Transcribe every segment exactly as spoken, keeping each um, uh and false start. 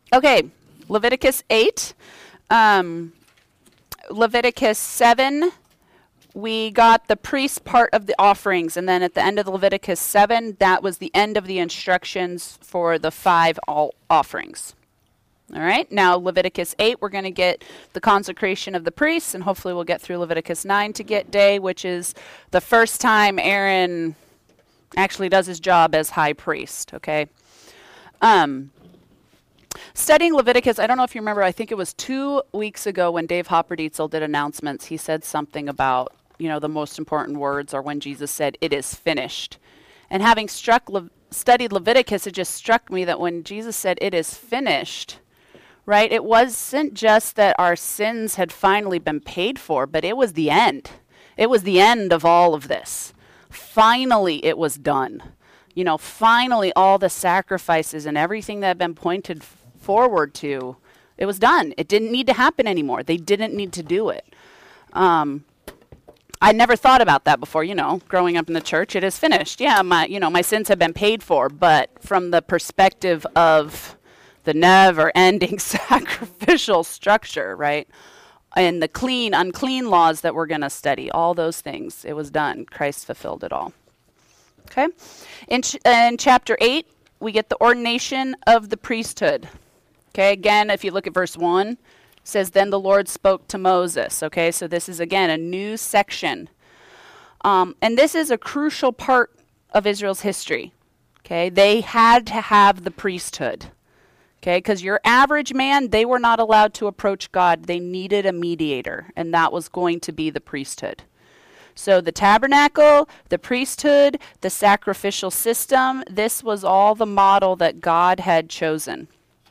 Okay, Leviticus eight. Um, Leviticus seven, we got the priest part of the offerings, and then at the end of Leviticus seven, that was the end of the instructions for the five all offerings. All right, now Leviticus eight, we're going to get the consecration of the priests, and hopefully we'll get through Leviticus nine to get day, which is the first time Aaron actually does his job as high priest, okay? Um, studying Leviticus, I don't know if you remember, I think it was two weeks ago when Dave Hopperdietzel did announcements, he said something about, you know, the most important words are when Jesus said, "It is finished." And having struck Le- studied Leviticus, it just struck me that when Jesus said, "It is finished," right, it wasn't just that our sins had finally been paid for, but it was the end. It was the end of all of this. Finally, it was done. You know, finally, all the sacrifices and everything that had been pointed f- forward to, it was done. It didn't need to happen anymore. They didn't need to do it. Um, I never thought about that before, you know, growing up in the church. It is finished. Yeah, my, you know, my sins have been paid for, but from the perspective of the never-ending sacrificial structure, right? And the clean, unclean laws that we're going to study, all those things, it was done. Christ fulfilled it all. Okay? In, ch- in chapter eight, we get the ordination of the priesthood. Okay, again, if you look at verse one, it says, "Then the Lord spoke to Moses." Okay, so this is, again, a new section. Um, and this is a crucial part of Israel's history. Okay, they had to have the priesthood. Okay, because your average man, they were not allowed to approach God. They needed a mediator, and that was going to be the priesthood. So the tabernacle, the priesthood, the sacrificial system, this was all the model that God had chosen.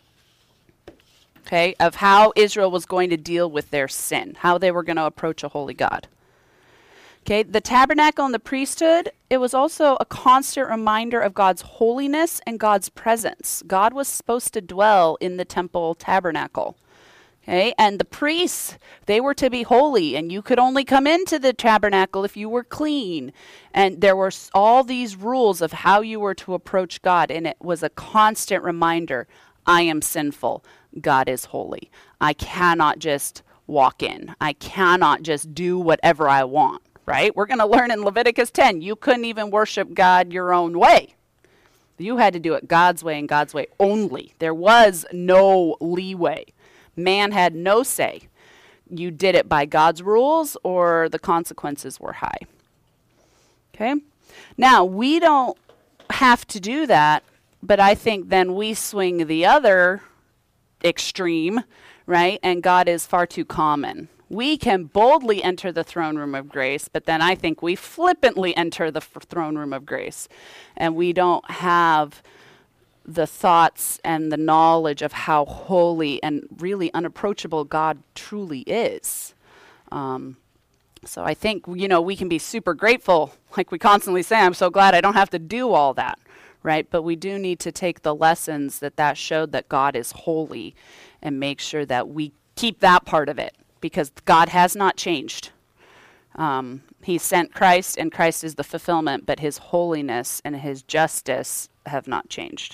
Okay, of how Israel was going to deal with their sin, how they were going to approach a holy God. Okay, the tabernacle and the priesthood, it was also a constant reminder of God's holiness and God's presence. God was supposed to dwell in the temple tabernacle. Okay, and the priests, they were to be holy, and you could only come into the tabernacle if you were clean. And there were all these rules of how you were to approach God, and it was a constant reminder, I am sinful, God is holy. I cannot just walk in. I cannot just do whatever I want. Right? We're going to learn in Leviticus ten, you couldn't even worship God your own way. You had to do it God's way and God's way only. There was no leeway. Man had no say. You did it by God's rules or the consequences were high. Okay? Now, we don't have to do that, but I think then we swing the other extreme, right? And God is far too common. We can boldly enter the throne room of grace, but then I think we flippantly enter the f- throne room of grace. And we don't have the thoughts and the knowledge of how holy and really unapproachable God truly is. Um, so I think, you know, we can be super grateful, like we constantly say, I'm so glad I don't have to do all that, right? But we do need to take the lessons that that showed that God is holy and make sure that we keep that part of it. Because God has not changed. Um, he sent Christ, and Christ is the fulfillment, but his holiness and his justice have not changed.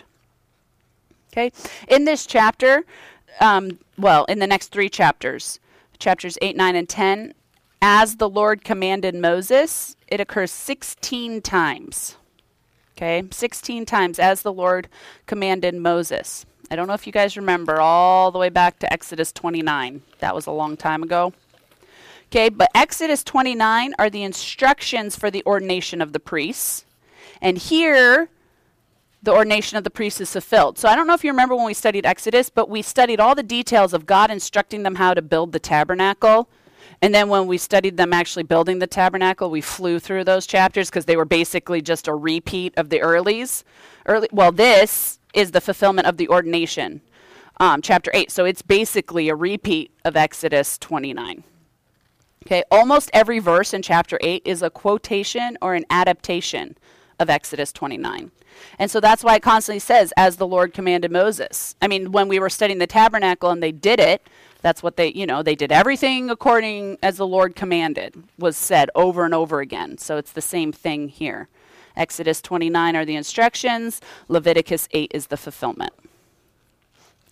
Okay? In this chapter, um, well, in the next three chapters, chapters eight, nine, and ten, as the Lord commanded Moses, it occurs sixteen times. Okay? sixteen times as the Lord commanded Moses. I don't know if you guys remember all the way back to Exodus twenty-nine. That was a long time ago. Okay, but Exodus twenty-nine are the instructions for the ordination of the priests. And here, the ordination of the priests is fulfilled. So I don't know if you remember when we studied Exodus, but we studied all the details of God instructing them how to build the tabernacle. And then when we studied them actually building the tabernacle, we flew through those chapters because they were basically just a repeat of the earlies. Early, well, this is the fulfillment of the ordination, um, chapter eight. So it's basically a repeat of Exodus twenty-nine. Okay, almost every verse in chapter eight is a quotation or an adaptation of Exodus twenty-nine. And so that's why it constantly says, as the Lord commanded Moses. I mean, when we were studying the tabernacle and they did it, that's what they, you know, they did everything according as the Lord commanded, was said over and over again. So it's the same thing here. Exodus twenty-nine are the instructions. Leviticus eight is the fulfillment.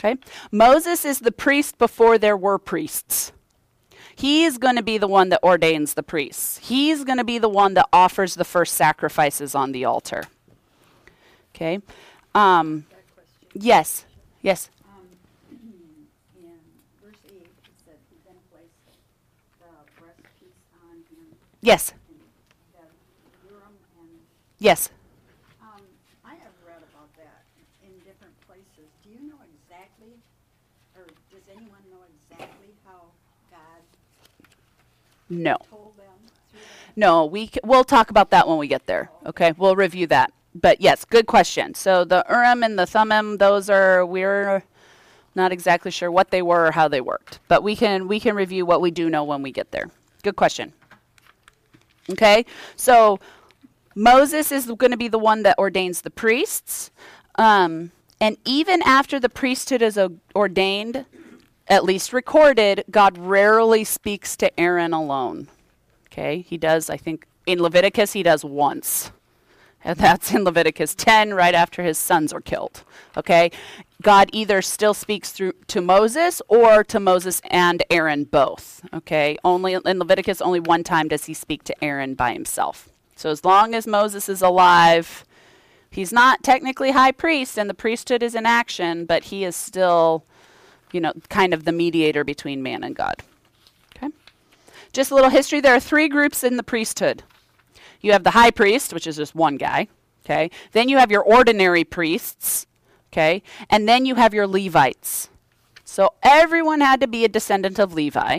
Okay? Moses is the priest before there were priests. He's going to be the one that ordains the priests. He's going to be the one that offers the first sacrifices on the altar. Okay? Um, yes. Yes. Um, in verse eight, it said he then placed the breastpiece on him. Yes. And the Urim and Yes. um, I have read about that in different places. Do you know exactly, or does anyone know exactly how God No. told them through them? No, we c- we'll talk about that when we get there. Okay, we'll review that. But yes, good question. So the Urim and the Thummim, those are we're not exactly sure what they were or how they worked, but we can we can review what we do know when we get there. Good question. Okay, so Moses is going to be the one that ordains the priests, um, and even after the priesthood is o- ordained, at least recorded, God rarely speaks to Aaron alone. Okay, he does, I think, in Leviticus, he does once. And that's in Leviticus ten, right after his sons are killed. Okay, God either still speaks through to Moses or to Moses and Aaron both. Okay, only in Leviticus, only one time does he speak to Aaron by himself. So as long as Moses is alive, he's not technically high priest and the priesthood is in action, but he is still, you know, kind of the mediator between man and God. Okay. Just a little history. There are three groups in the priesthood. You have the high priest, which is just one guy. Okay. Then you have your ordinary priests. Okay. And then you have your Levites. So everyone had to be a descendant of Levi.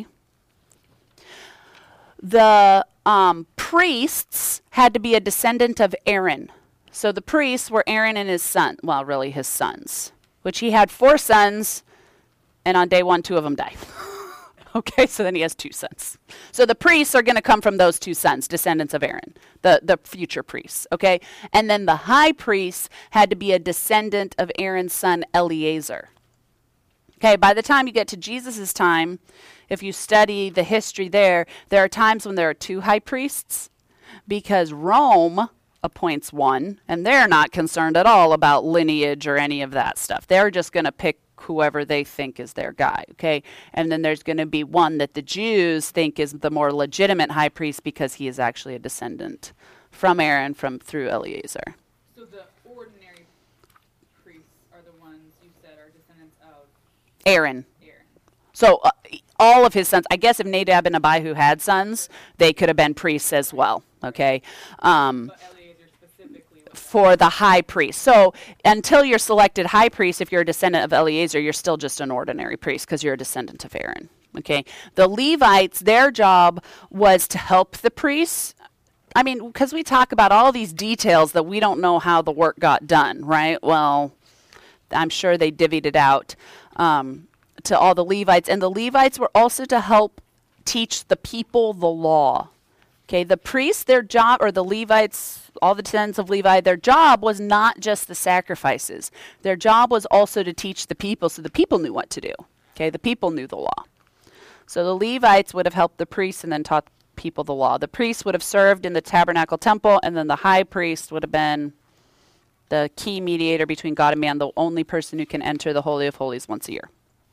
The um, priests had to be a descendant of Aaron. So the priests were Aaron and his son. Well, really his sons, which he had four sons. And on day one, two of them die. Okay, so then he has two sons. So the priests are going to come from those two sons, descendants of Aaron, the, the future priests. Okay, and then the high priest had to be a descendant of Aaron's son Eleazar. Okay, by the time you get to Jesus' time, if you study the history there, there are times when there are two high priests because Rome appoints one, and they're not concerned at all about lineage or any of that stuff. They're just going to pick whoever they think is their guy, okay? And then there's going to be one that the Jews think is the more legitimate high priest because he is actually a descendant from Aaron from through Eleazar. So the ordinary priests are the ones you said are descendants of Aaron. Aaron. So uh, all of his sons, I guess if Nadab and Abihu had sons, they could have been priests as well, okay? Um, But Eleazar specifically was for the high priest. So until you're selected high priest, if you're a descendant of Eleazar, you're still just an ordinary priest because you're a descendant of Aaron. Okay. The Levites, their job was to help the priests. I mean, because we talk about all these details that we don't know how the work got done, right? Well, I'm sure they divvied it out um, to all the Levites. And the Levites were also to help teach the people the law. Okay, the priests, their job, or the Levites, all the descendants of Levi, their job was not just the sacrifices. Their job was also to teach the people so the people knew what to do. Okay, the people knew the law. So the Levites would have helped the priests and then taught people the law. The priests would have served in the tabernacle temple, and then the high priest would have been the key mediator between God and man, the only person who can enter the Holy of Holies once a year.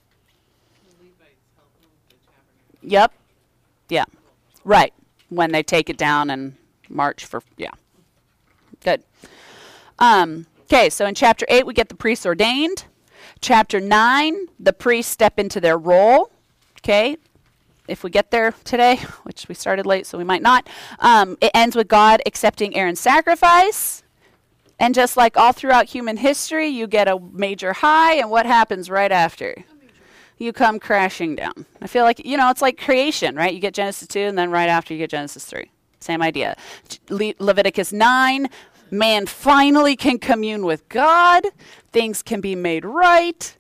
the Levites help move the tabernacle. Yep. Yeah. Right. When they take it down and march for, yeah. Good. Um, okay, so in chapter eight, we get the priests ordained. Chapter nine, the priests step into their role. Okay, if we get there today, which we started late, so we might not. Um, it ends with God accepting Aaron's sacrifice. And just like all throughout human history, you get a major high, and what happens right after? You come crashing down. I feel like, you know, it's like creation, right? You get Genesis two, and then right after you get Genesis three. Same idea. Le- Leviticus nine, man finally can commune with God. Things can be made right.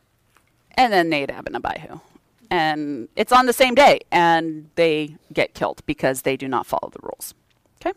And then Nadab and Abihu. And it's on the same day, and they get killed because they do not follow the rules. Okay?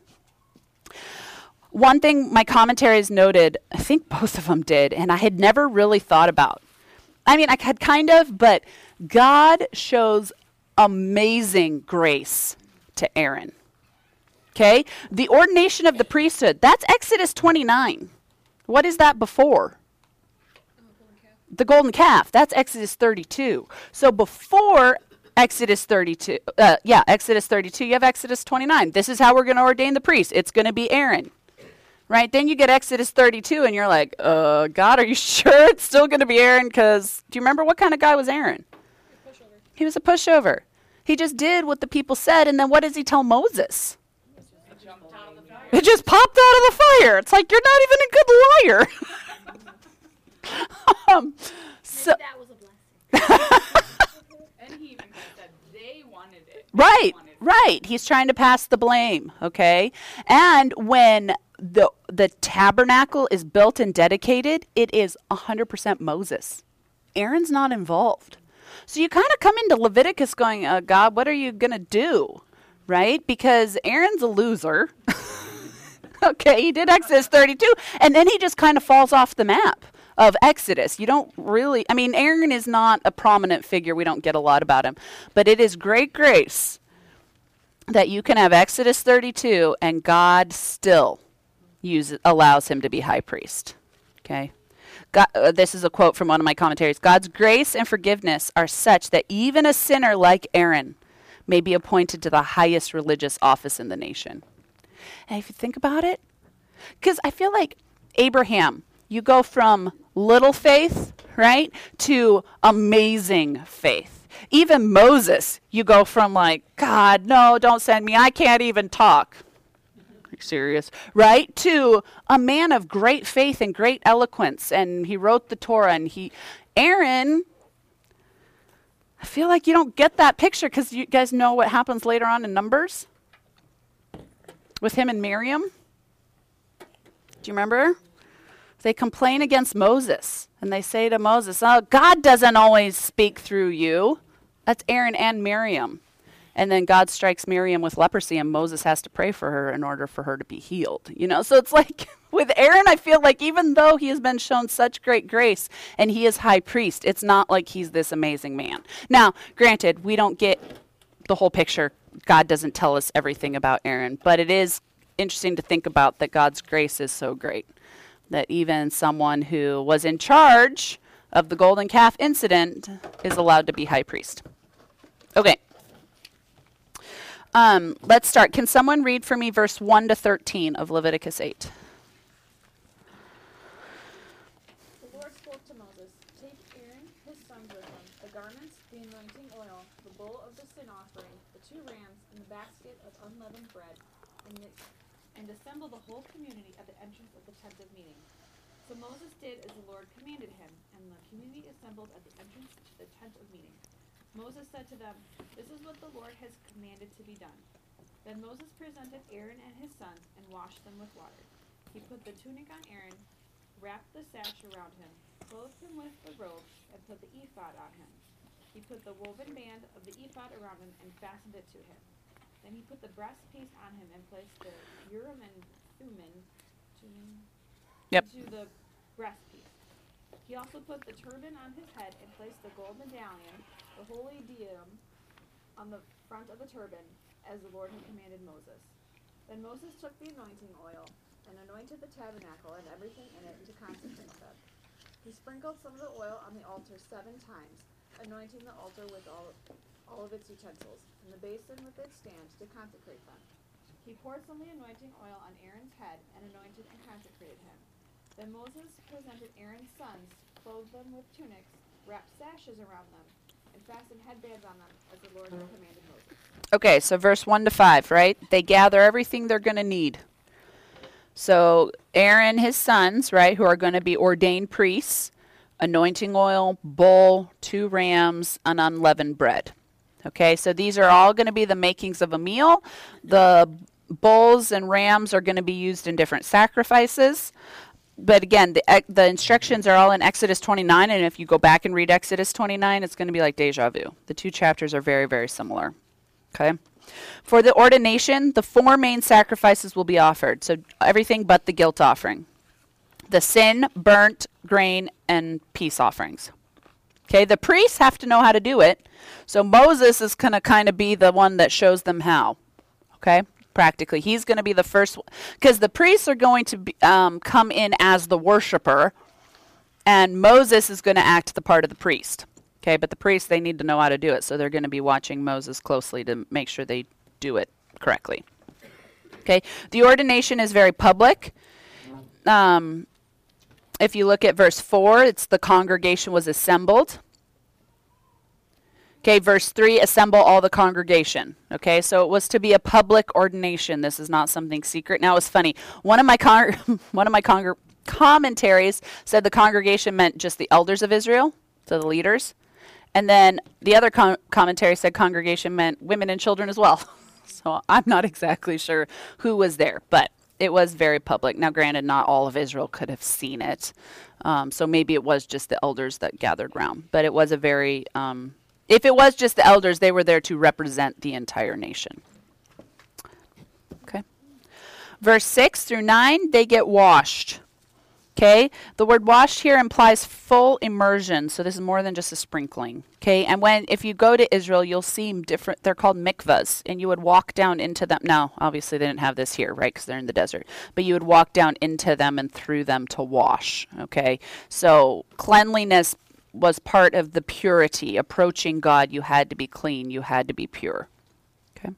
One thing my commentaries noted, I think both of them did, and I had never really thought about. I mean, I had kind of, but God shows amazing grace to Aaron. Okay? The ordination of the priesthood, that's Exodus twenty-nine. What is that before? the golden calf, that's Exodus thirty-two. So before Exodus thirty-two, uh, yeah, Exodus thirty-two, you have Exodus twenty-nine. This is how we're going to ordain the priest. It's going to be Aaron. Right? Then you get Exodus thirty-two, and you're like, uh, God, are you sure it's still going to be Aaron? Because do you remember what kind of guy was Aaron? Pushover. He was a pushover. He just did what the people said, and then what does he tell Moses? It jumped out of the fire. It just popped out of the fire. It's like, you're not even a good liar. um, so, That was a blessing. And he even said they wanted it. They right, wanted it. right. He's trying to pass the blame, okay? And when the the tabernacle is built and dedicated, it is one hundred percent Moses. Aaron's not involved. So you kind of come into Leviticus going, uh, God, what are you going to do? Right? Because Aaron's a loser. Okay, he did Exodus thirty-two, and then he just kind of falls off the map of Exodus. You don't really, I mean, Aaron is not a prominent figure. We don't get a lot about him. But it is great grace that you can have Exodus thirty-two and God still uses, allows him to be high priest. Okay? God, uh, this is a quote from one of my commentaries. God's grace and forgiveness are such that even a sinner like Aaron may be appointed to the highest religious office in the nation. And if you think about it, because I feel like Abraham, you go from little faith, right, to amazing faith. Even Moses, you go from like, God, no, don't send me. I can't even talk. Are you serious? Right? To a man of great faith and great eloquence. And he wrote the Torah. And he, Aaron, I feel like you don't get that picture because you guys know what happens later on in Numbers with him and Miriam. Do you remember? They complain against Moses. And they say to Moses, oh, God doesn't always speak through you. That's Aaron and Miriam. And then God strikes Miriam with leprosy, and Moses has to pray for her in order for her to be healed. You know, so it's like with Aaron, I feel like even though he has been shown such great grace and he is high priest, it's not like he's this amazing man. Now, granted, we don't get the whole picture. God doesn't tell us everything about Aaron, but it is interesting to think about that God's grace is so great that even someone who was in charge of the golden calf incident is allowed to be high priest. Okay. Um, let's start. Can someone read for me verse one to thirteen of Leviticus eight? The Lord spoke to Moses, take Aaron, his sons with him, the garments, the anointing oil, the bull of the sin offering, the two rams, and the basket of unleavened bread, and, the, and assemble the whole community at the entrance of the tent of meeting. So Moses did as the Lord commanded him, and the community assembled at the entrance to the tent of meeting. Moses said to them, this is what the Lord has commanded to be done. Then Moses presented Aaron and his sons and washed them with water. He put the tunic on Aaron, wrapped the sash around him, clothed him with the robe, and put the ephod on him. He put the woven band of the ephod around him and fastened it to him. Then he put the breastpiece on him and placed the Urim and Thummim to, Yep. to the breastpiece. He also put the turban on his head and placed the gold medallion, the holy diadem, on the front of the turban, as the Lord had commanded Moses. Then Moses took the anointing oil and anointed the tabernacle and everything in it to consecrate them. He sprinkled some of the oil on the altar seven times, anointing the altar with all, all of its utensils, and the basin with its stand to consecrate them. He poured some of the anointing oil on Aaron's head and anointed and consecrated him. Then Moses presented Aaron's sons, clothed them with tunics, wrapped sashes around them, and fastened headbands on them, as the Lord had commanded Moses. Okay, so verse one to five, right? They gather everything they're going to need. So Aaron, his sons, right, who are going to be ordained priests, anointing oil, bull, two rams, and unleavened bread. Okay, so these are all going to be the makings of a meal. The bulls and rams are going to be used in different sacrifices. But again, the the instructions are all in Exodus twenty-nine, and if you go back and read Exodus twenty-nine, it's going to be like deja vu. The two chapters are very, very similar. Okay? For the ordination, the four main sacrifices will be offered. So everything but the guilt offering. The sin, burnt, grain, and peace offerings. Okay? The priests have to know how to do it. So Moses is going to kind of be the one that shows them how. Okay? Practically. He's going to be the first, because the priests are going to be, um, come in as the worshiper, And Moses is going to act the part of the priest. Okay, but the priests, they need to know how to do it, so they're going to be watching Moses closely to make sure they do it correctly. Okay, the ordination is very public. Um, if you look at verse four, it's the congregation was assembled. Okay, verse three, assemble all the congregation. Okay, so it was to be a public ordination. This is not something secret. Now, it's funny. One of my con- one of my con- commentaries said the congregation meant just the elders of Israel, so the leaders. And then the other com- commentary said congregation meant women and children as well. So I'm not exactly sure who was there, but it was very public. Now, granted, not all of Israel could have seen it. Um, so maybe it was just the elders that gathered round. But it was a very, um, if it was just the elders, they were there to represent the entire nation. Okay. Verse six through nine, they get washed. Okay, the word washed here implies full immersion, so this is more than just a sprinkling. Okay, and when if you go to Israel, you'll see different. They're called mikvahs, and you would walk down into them. Now, obviously, they didn't have this here, right? Because they're in the desert. But you would walk down into them and through them to wash. Okay, so cleanliness was part of the purity. Approaching God, you had to be clean. You had to be pure. Okay,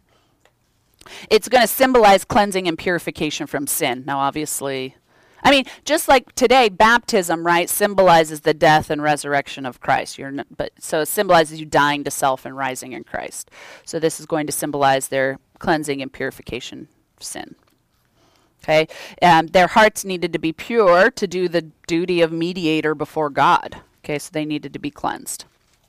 it's going to symbolize cleansing and purification from sin. Now, obviously. I mean, just like today, baptism, right, symbolizes the death and resurrection of Christ. You're not, but so it symbolizes you dying to self and rising in Christ. So this is going to symbolize their cleansing and purification of sin. Okay, um, their hearts needed to be pure to do the duty of mediator before God. Okay, so they needed to be cleansed.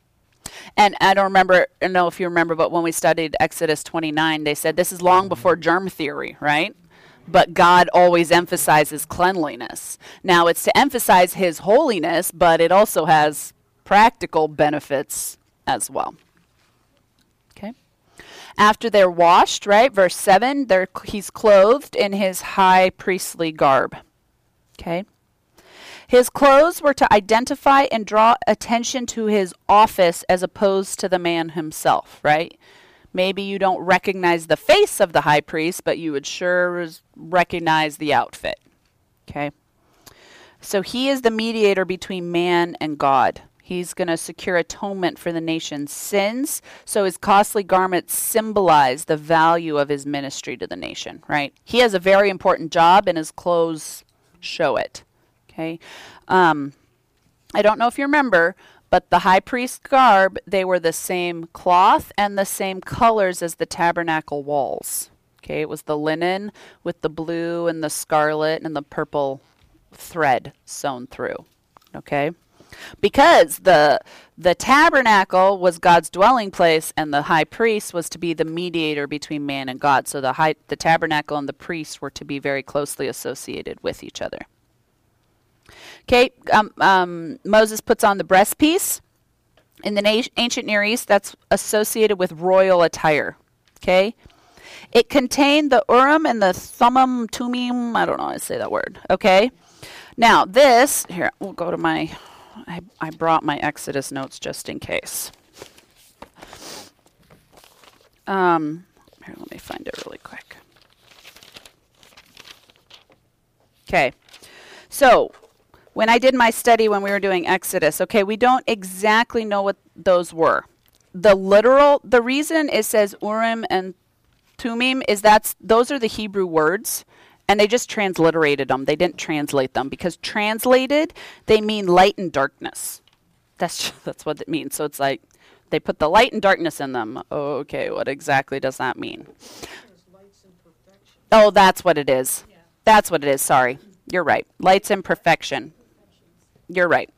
And I don't remember, I don't know if you remember, but when we studied Exodus twenty-nine, they said this is long before germ theory, right? But God always emphasizes cleanliness. Now, it's to emphasize his holiness, but it also has practical benefits as well. Okay. After they're washed, right, verse seven, they're, he's clothed in his high priestly garb. Okay. His clothes were to identify and draw attention to his office as opposed to the man himself, right? Maybe you don't recognize the face of the high priest, but you would sure recognize the outfit. Okay? So he is the mediator between man and God. He's going to secure atonement for the nation's sins. So his costly garments symbolize the value of his ministry to the nation, right? He has a very important job, and his clothes show it. Okay? Um, I don't know if you remember, but the high priest's garb, they were the same cloth and the same colors as the tabernacle walls. Okay, it was the linen with the blue and the scarlet and the purple thread sewn through. Okay, because the the tabernacle was God's dwelling place, and the high priest was to be the mediator between man and God. So the high, the tabernacle and the priest were to be very closely associated with each other. Okay, um, um, Moses puts on the breastpiece. In the na- ancient Near East, that's associated with royal attire. Okay, it contained the Urim and the Thummim, Tumim. I don't know how to say that word. Okay, now this here, we'll go to my. I, I brought my Exodus notes just in case. Um, here, let me find it really quick. Okay, so. When I did my study when we were doing Exodus, okay, we don't exactly know what those were. The literal, the reason it says Urim and Tumim is that's those are the Hebrew words, and they just transliterated them. They didn't translate them because translated, they mean light and darkness. That's that's what it means. So it's like they put the light and darkness in them. Okay, what exactly does that mean? Oh, that's what it is. Yeah. That's what it is. Sorry. You're right. Lights and perfection. You're right.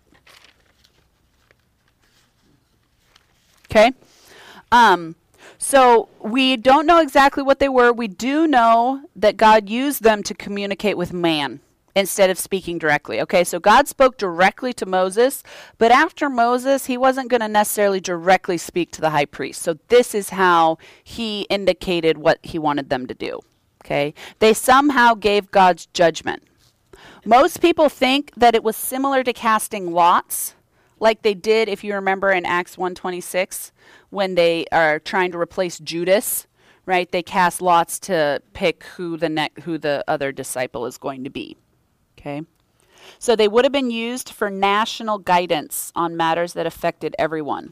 Okay. Um, so we don't know exactly what they were. We do know that God used them to communicate with man instead of speaking directly. Okay, so God spoke directly to Moses, but after Moses, he wasn't going to necessarily directly speak to the high priest. So this is how he indicated what he wanted them to do. Okay, they somehow gave God's judgment. Most people think that it was similar to casting lots, like they did, if you remember, in Acts one twenty-six, when they are trying to replace Judas, right? They cast lots to pick who the ne- who the other disciple is going to be. Okay. So they would have been used for national guidance on matters that affected everyone.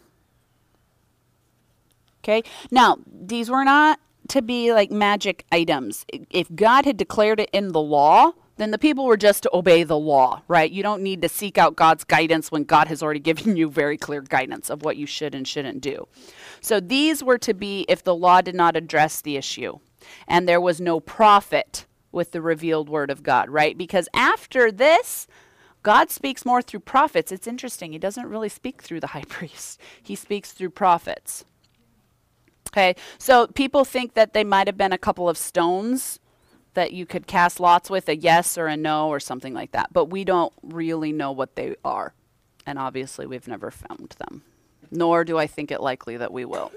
Okay? Now, these were not to be like magic items. If God had declared it in the law, then the people were just to obey the law, right? You don't need to seek out God's guidance when God has already given you very clear guidance of what you should and shouldn't do. So these were to be if the law did not address the issue and there was no profit with the revealed word of God, right? Because after this, God speaks more through prophets. It's interesting. He doesn't really speak through the high priest. He speaks through prophets. Okay, so people think that they might have been a couple of stones that you could cast lots with, a yes or a no or something like that. But we don't really know what they are. And obviously we've never found them. Nor do I think it likely that we will.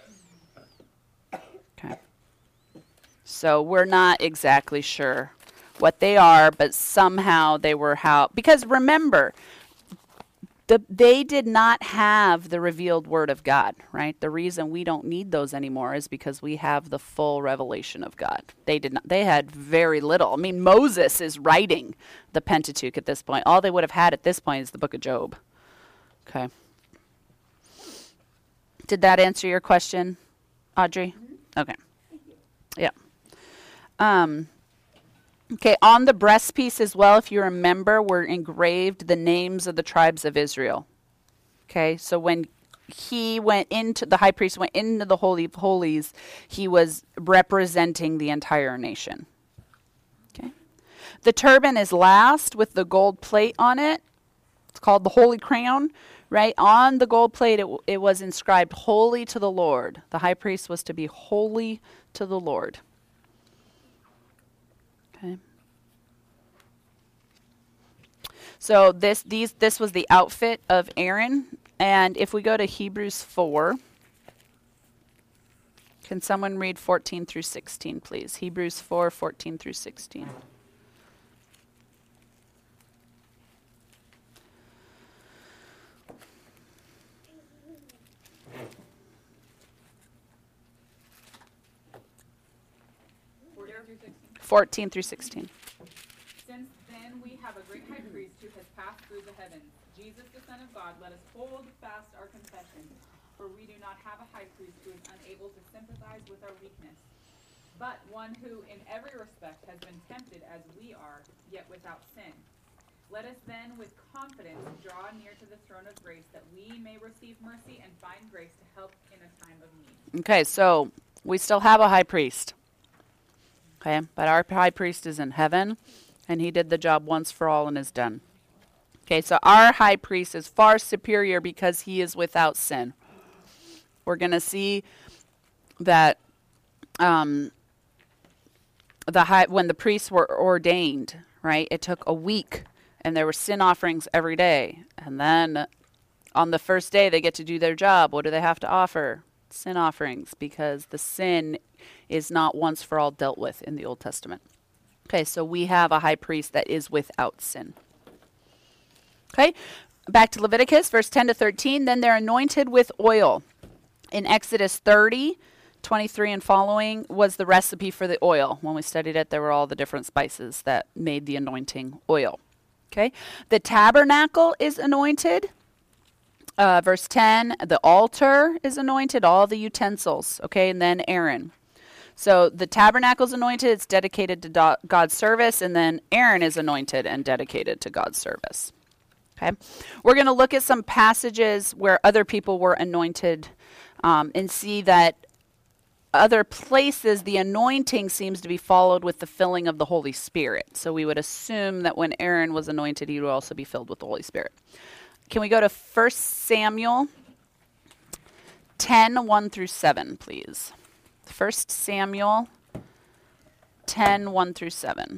Okay. So we're not exactly sure what they are, but somehow they were how, because remember, the, they did not have the revealed word of God, right? The reason we don't need those anymore is because we have the full revelation of God. They did not, they had very little. I mean, Moses is writing the Pentateuch at this point. All they would have had at this point is the book of Job. Okay. Did that answer your question, Audrey? Mm-hmm. Okay. Yeah. Um, okay, on the breastpiece as well, if you remember, were engraved the names of the tribes of Israel. Okay, so when he went into, the high priest went into the Holy of Holies, he was representing the entire nation. Okay. The turban is last with the gold plate on it. It's called the Holy Crown. Right? On the gold plate, it, it was inscribed, holy to the Lord. The high priest was to be holy to the Lord. Okay. So this these this was the outfit of Aaron. And if we go to Hebrews four, can someone read fourteen through sixteen, please? Hebrews four, fourteen through sixteen. fourteen through sixteen. Since then we have a great high priest who has passed through the heavens, Jesus the Son of God, let us hold fast our confession, for we do not have a high priest who is unable to sympathize with our weakness, but one who in every respect has been tempted as we are, yet without sin. Let us then with confidence draw near to the throne of grace, that we may receive mercy and find grace to help in a time of need. Okay, so we still have a high priest. Okay, but our high priest is in heaven, and he did the job once for all and is done. Okay, so our high priest is far superior because he is without sin. We're going to see that um, the high, when the priests were ordained, right, it took a week, and there were sin offerings every day. And then on the first day, they get to do their job. What do they have to offer? Sin offerings, because the sin is not once for all dealt with in the Old Testament. Okay, so we have a high priest that is without sin. Okay, back to Leviticus, verse ten to thirteen. Then they're anointed with oil. In Exodus thirty, twenty-three and following was the recipe for the oil. When we studied it, there were all the different spices that made the anointing oil. Okay, the tabernacle is anointed. Uh, verse ten, the altar is anointed, all the utensils, okay, and then Aaron. So the tabernacle is anointed, it's dedicated to do- God's service, and then Aaron is anointed and dedicated to God's service. Okay, we're going to look at some passages where other people were anointed um, and see that other places the anointing seems to be followed with the filling of the Holy Spirit. So we would assume that when Aaron was anointed, he would also be filled with the Holy Spirit. Can we go to First Samuel ten, one through seven, please? First Samuel ten, one through seven.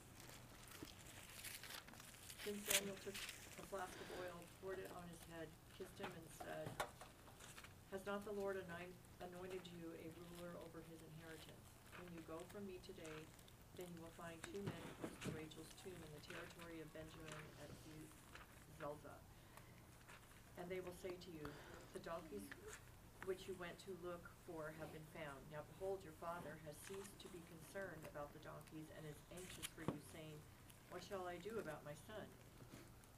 Then Samuel took a flask of oil, poured it on his head, kissed him, and said, Has not the Lord anoint, anointed you a ruler over his inheritance? When you go from me today, then you will find two men close to Rachel's tomb in the territory of Benjamin at Zelzah. And they will say to you, The donkeys which you went to look for have been found. Now behold, your father has ceased to be concerned about the donkeys and is anxious for you, saying, What shall I do about my son?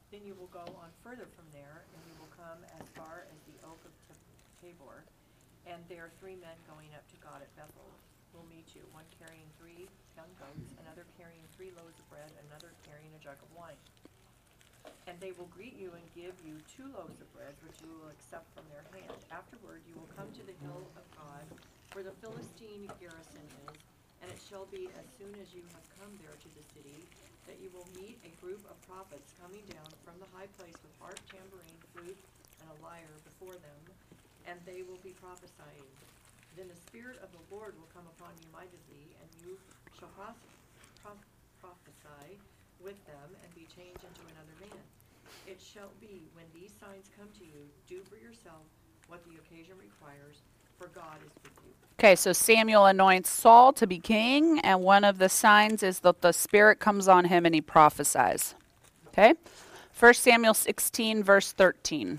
Then you will go on further from there, and you will come as far as the oak of Tabor, and there three men going up to God at Bethel will meet you, one carrying three young goats, another carrying three loaves of bread, another carrying a jug of wine. And they will greet you and give you two loaves of bread, which you will accept from their hand. Afterward you will come to the hill of God, where the Philistine garrison is, and it shall be as soon as you have come there to the city, that you will meet a group of prophets coming down from the high place with harp, tambourine, flute, and a lyre before them, and they will be prophesying. Then the Spirit of the Lord will come upon you mightily, and you shall pros- pro- prophesy with them and be changed into another man. It shall be, when these signs come to you, do for yourself what the occasion requires, for God is with you. Okay, so Samuel anoints Saul to be king, and one of the signs is that the Spirit comes on him and he prophesies. Okay? First Samuel sixteen, verse thirteen.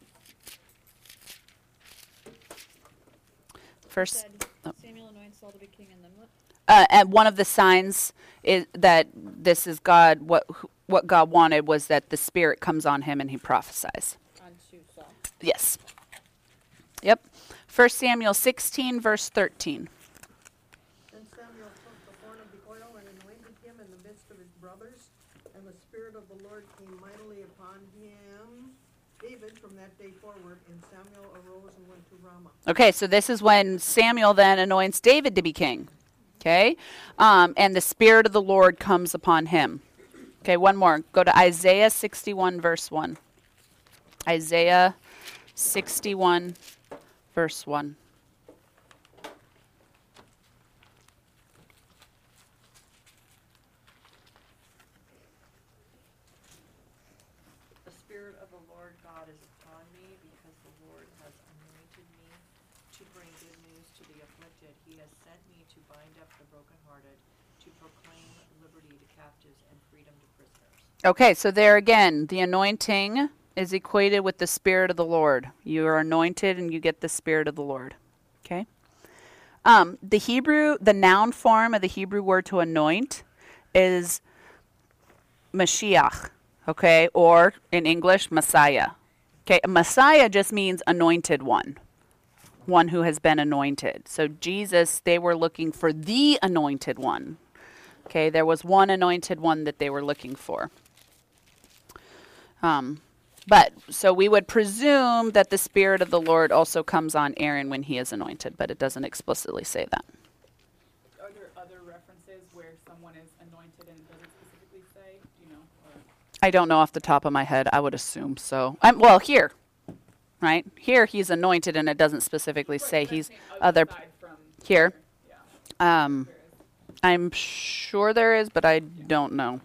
First, Said, oh. Samuel anoints Saul to be king, and then what? Uh, and one of the signs is that this is God, what what God wanted was that the Spirit comes on him and he prophesies. Unto Saul. Yes. Yep. First Samuel sixteen, verse thirteen. Then Samuel took the horn of the oil and anointed him in the midst of his brothers, and the Spirit of the Lord came mightily upon him, David, from that day forward, and Samuel arose and went to Ramah. Okay, so this is when Samuel then anoints David to be king. Okay? Um, and the Spirit of the Lord comes upon him. Okay, one more. Go to Isaiah sixty-one, verse one. Isaiah sixty-one, verse one. The Spirit of the Lord God is upon me, because the Lord has anointed me to bring good news to the afflicted. He has sent me to bind up the brokenhearted, to proclaim liberty to captives and freedom to prisoners. Okay, so there again, the anointing is equated with the Spirit of the Lord. You are anointed and you get the Spirit of the Lord. Okay? Um, the Hebrew, the noun form of the Hebrew word to anoint is Mashiach. Okay? Or in English, Messiah. Okay? Messiah just means anointed one. One who has been anointed. So Jesus, they were looking for the anointed one. Okay? There was one anointed one that they were looking for. Um, but, so we would presume that the Spirit of the Lord also comes on Aaron when he is anointed, but it doesn't explicitly say that. Are there other references where someone is anointed and it doesn't specifically say? Do you know? Or I don't know off the top of my head. I would assume so. I'm, well, here, right? Here he's anointed and it doesn't specifically Right, say but I'm he's saying other, aside from here. Yeah. Um, There is. I'm sure there is, but I don't know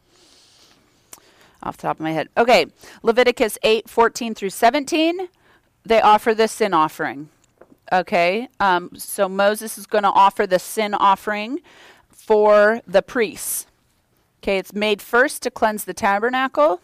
off the top of my head. Okay, Leviticus eight, fourteen through seventeen, they offer the sin offering. Okay, um, so Moses is going to offer the sin offering for the priests. Okay, it's made first to cleanse the tabernacle.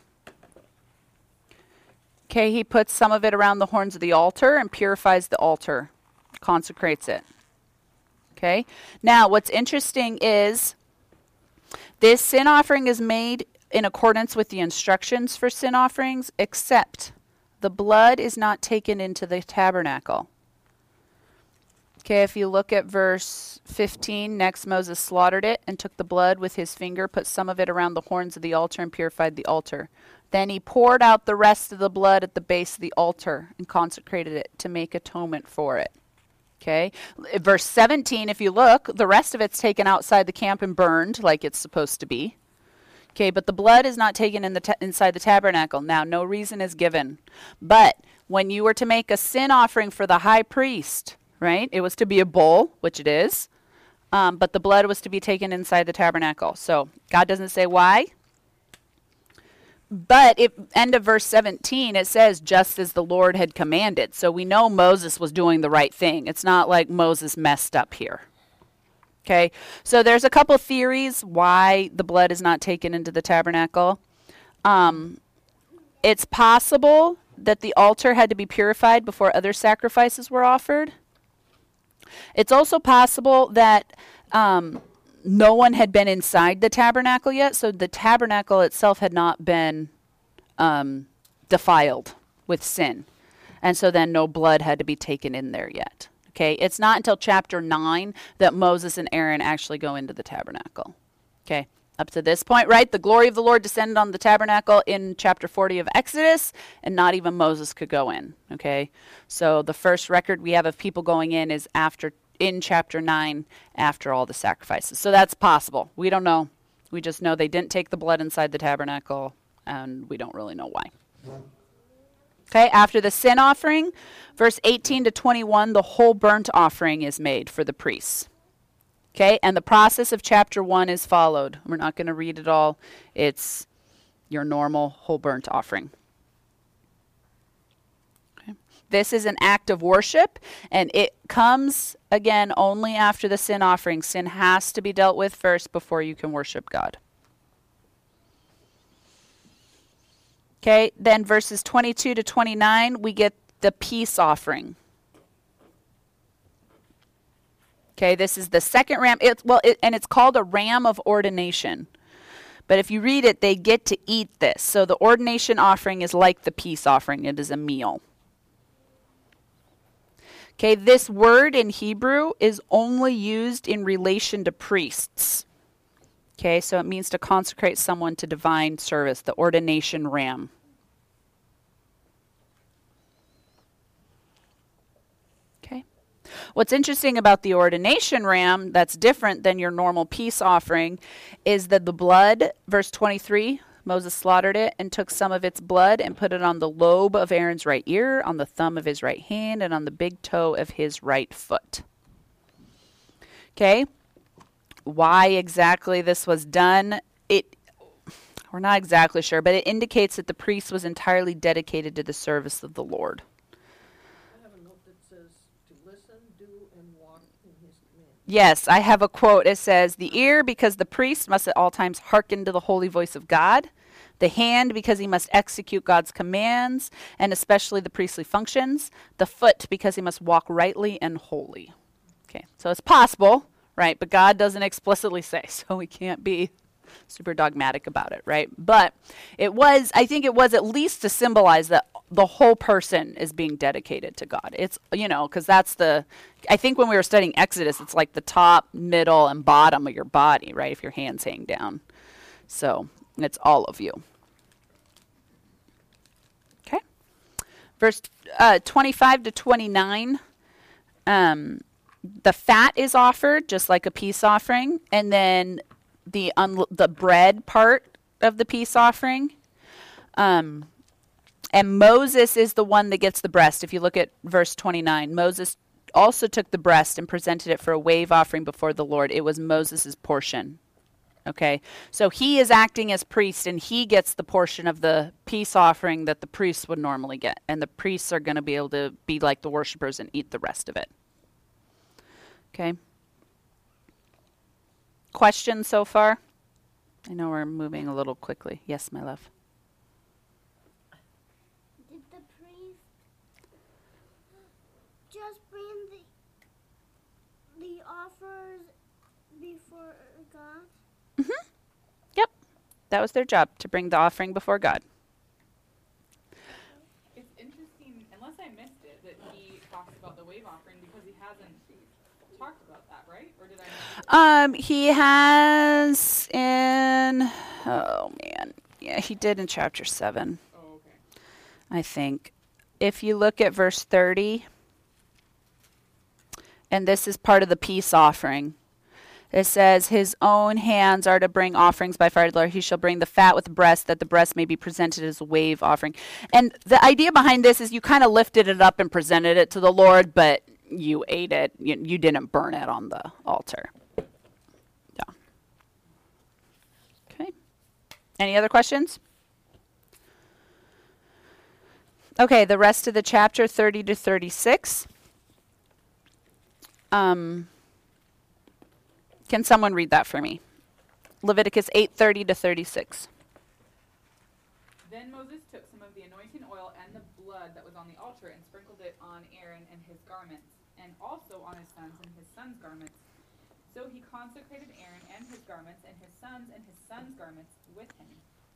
Okay, he puts some of it around the horns of the altar and purifies the altar, consecrates it. Okay, now what's interesting is this sin offering is made in accordance with the instructions for sin offerings, except the blood is not taken into the tabernacle. Okay, if you look at verse fifteen, next Moses slaughtered it and took the blood with his finger, put some of it around the horns of the altar and purified the altar. Then he poured out the rest of the blood at the base of the altar and consecrated it to make atonement for it. Okay, verse seventeen, if you look, the rest of it's taken outside the camp and burned like it's supposed to be. Okay, but the blood is not taken in the ta- inside the tabernacle. Now, no reason is given. But when you were to make a sin offering for the high priest, right, it was to be a bull, which it is, um, but the blood was to be taken inside the tabernacle. So God doesn't say why. But at end of verse seventeen, it says, just as the Lord had commanded. So we know Moses was doing the right thing. It's not like Moses messed up here. Okay, so there's a couple theories why the blood is not taken into the tabernacle. Um, it's possible that the altar had to be purified before other sacrifices were offered. It's also possible that um, no one had been inside the tabernacle yet, so the tabernacle itself had not been um, defiled with sin. And so then no blood had to be taken in there yet. Okay, it's not until chapter nine that Moses and Aaron actually go into the tabernacle. Okay, up to this point, right, the glory of the Lord descended on the tabernacle in chapter forty of Exodus, and not even Moses could go in. Okay, so the first record we have of people going in is after in chapter nine, after all the sacrifices. So that's possible. We don't know. We just know they didn't take the blood inside the tabernacle, and we don't really know why. Okay, after the sin offering, verse eighteen to twenty-one, the whole burnt offering is made for the priests. Okay, and the process of chapter one is followed. We're not going to read it all. It's your normal whole burnt offering. Okay. This is an act of worship, and it comes, again, only after the sin offering. Sin has to be dealt with first before you can worship God. Okay, then verses twenty-two to twenty-nine, we get the peace offering. Okay, this is the second ram. It's, well, it, and it's called a ram of ordination. But if you read it, they get to eat this. So the ordination offering is like the peace offering. It is a meal. Okay, this word in Hebrew is only used in relation to priests. Okay, so it means to consecrate someone to divine service, the ordination ram. Okay. What's interesting about the ordination ram that's different than your normal peace offering is that the blood, verse twenty-three, Moses slaughtered it and took some of its blood and put it on the lobe of Aaron's right ear, on the thumb of his right hand, and on the big toe of his right foot. Okay. Why exactly this was done, it we're not exactly sure, but it indicates that the priest was entirely dedicated to the service of the Lord. I have a note that says to listen, do, and walk in his commandments. Yes, I have a quote. It says, the ear, because the priest must at all times hearken to the holy voice of God. The hand, because he must execute God's commands, and especially the priestly functions. The foot, because he must walk rightly and wholly. Okay, so it's possible. Right, but God doesn't explicitly say, so we can't be super dogmatic about it, right? But it was, I think it was at least to symbolize that the whole person is being dedicated to God. It's, you know, because that's the, I think when we were studying Exodus, it's like the top, middle, and bottom of your body, right, if your hands hang down. So it's all of you. Okay. Verse uh, twenty-five to twenty-nine, um, the fat is offered just like a peace offering, and then the un- the bread part of the peace offering. Um, and Moses is the one that gets the breast. If you look at verse twenty-nine, Moses also took the breast and presented it for a wave offering before the Lord. It was Moses' portion. Okay, so he is acting as priest, and he gets the portion of the peace offering that the priests would normally get. And the priests are going to be able to be like the worshipers and eat the rest of it. Okay. Questions so far? I know we're moving a little quickly. Yes, my love. Did the priest just bring the the offers before God? Mm-hmm. Yep. That was their job, to bring the offering before God. It's interesting, unless I missed it, that he talks about the wave offering because he hasn't talked about that, right? Or did I miss it? Um, he has in, oh man, yeah, he did in chapter seven, Oh, okay. I think. If you look at verse thirty, and this is part of the peace offering, it says, his own hands are to bring offerings by fire to the Lord. He shall bring the fat with the breast, that the breast may be presented as a wave offering. And the idea behind this is you kind of lifted it up and presented it to the Lord, but you ate it. You, you didn't burn it on the altar. Yeah. Okay. Any other questions? Okay, the rest of the chapter, thirty to thirty-six. Um... Can someone read that for me? Leviticus eight thirty to thirty-six. Then Moses took some of the anointing oil and the blood that was on the altar and sprinkled it on Aaron and his garments, and also on his sons and his sons' garments. So he consecrated Aaron and his garments, and his sons and his sons' garments with him.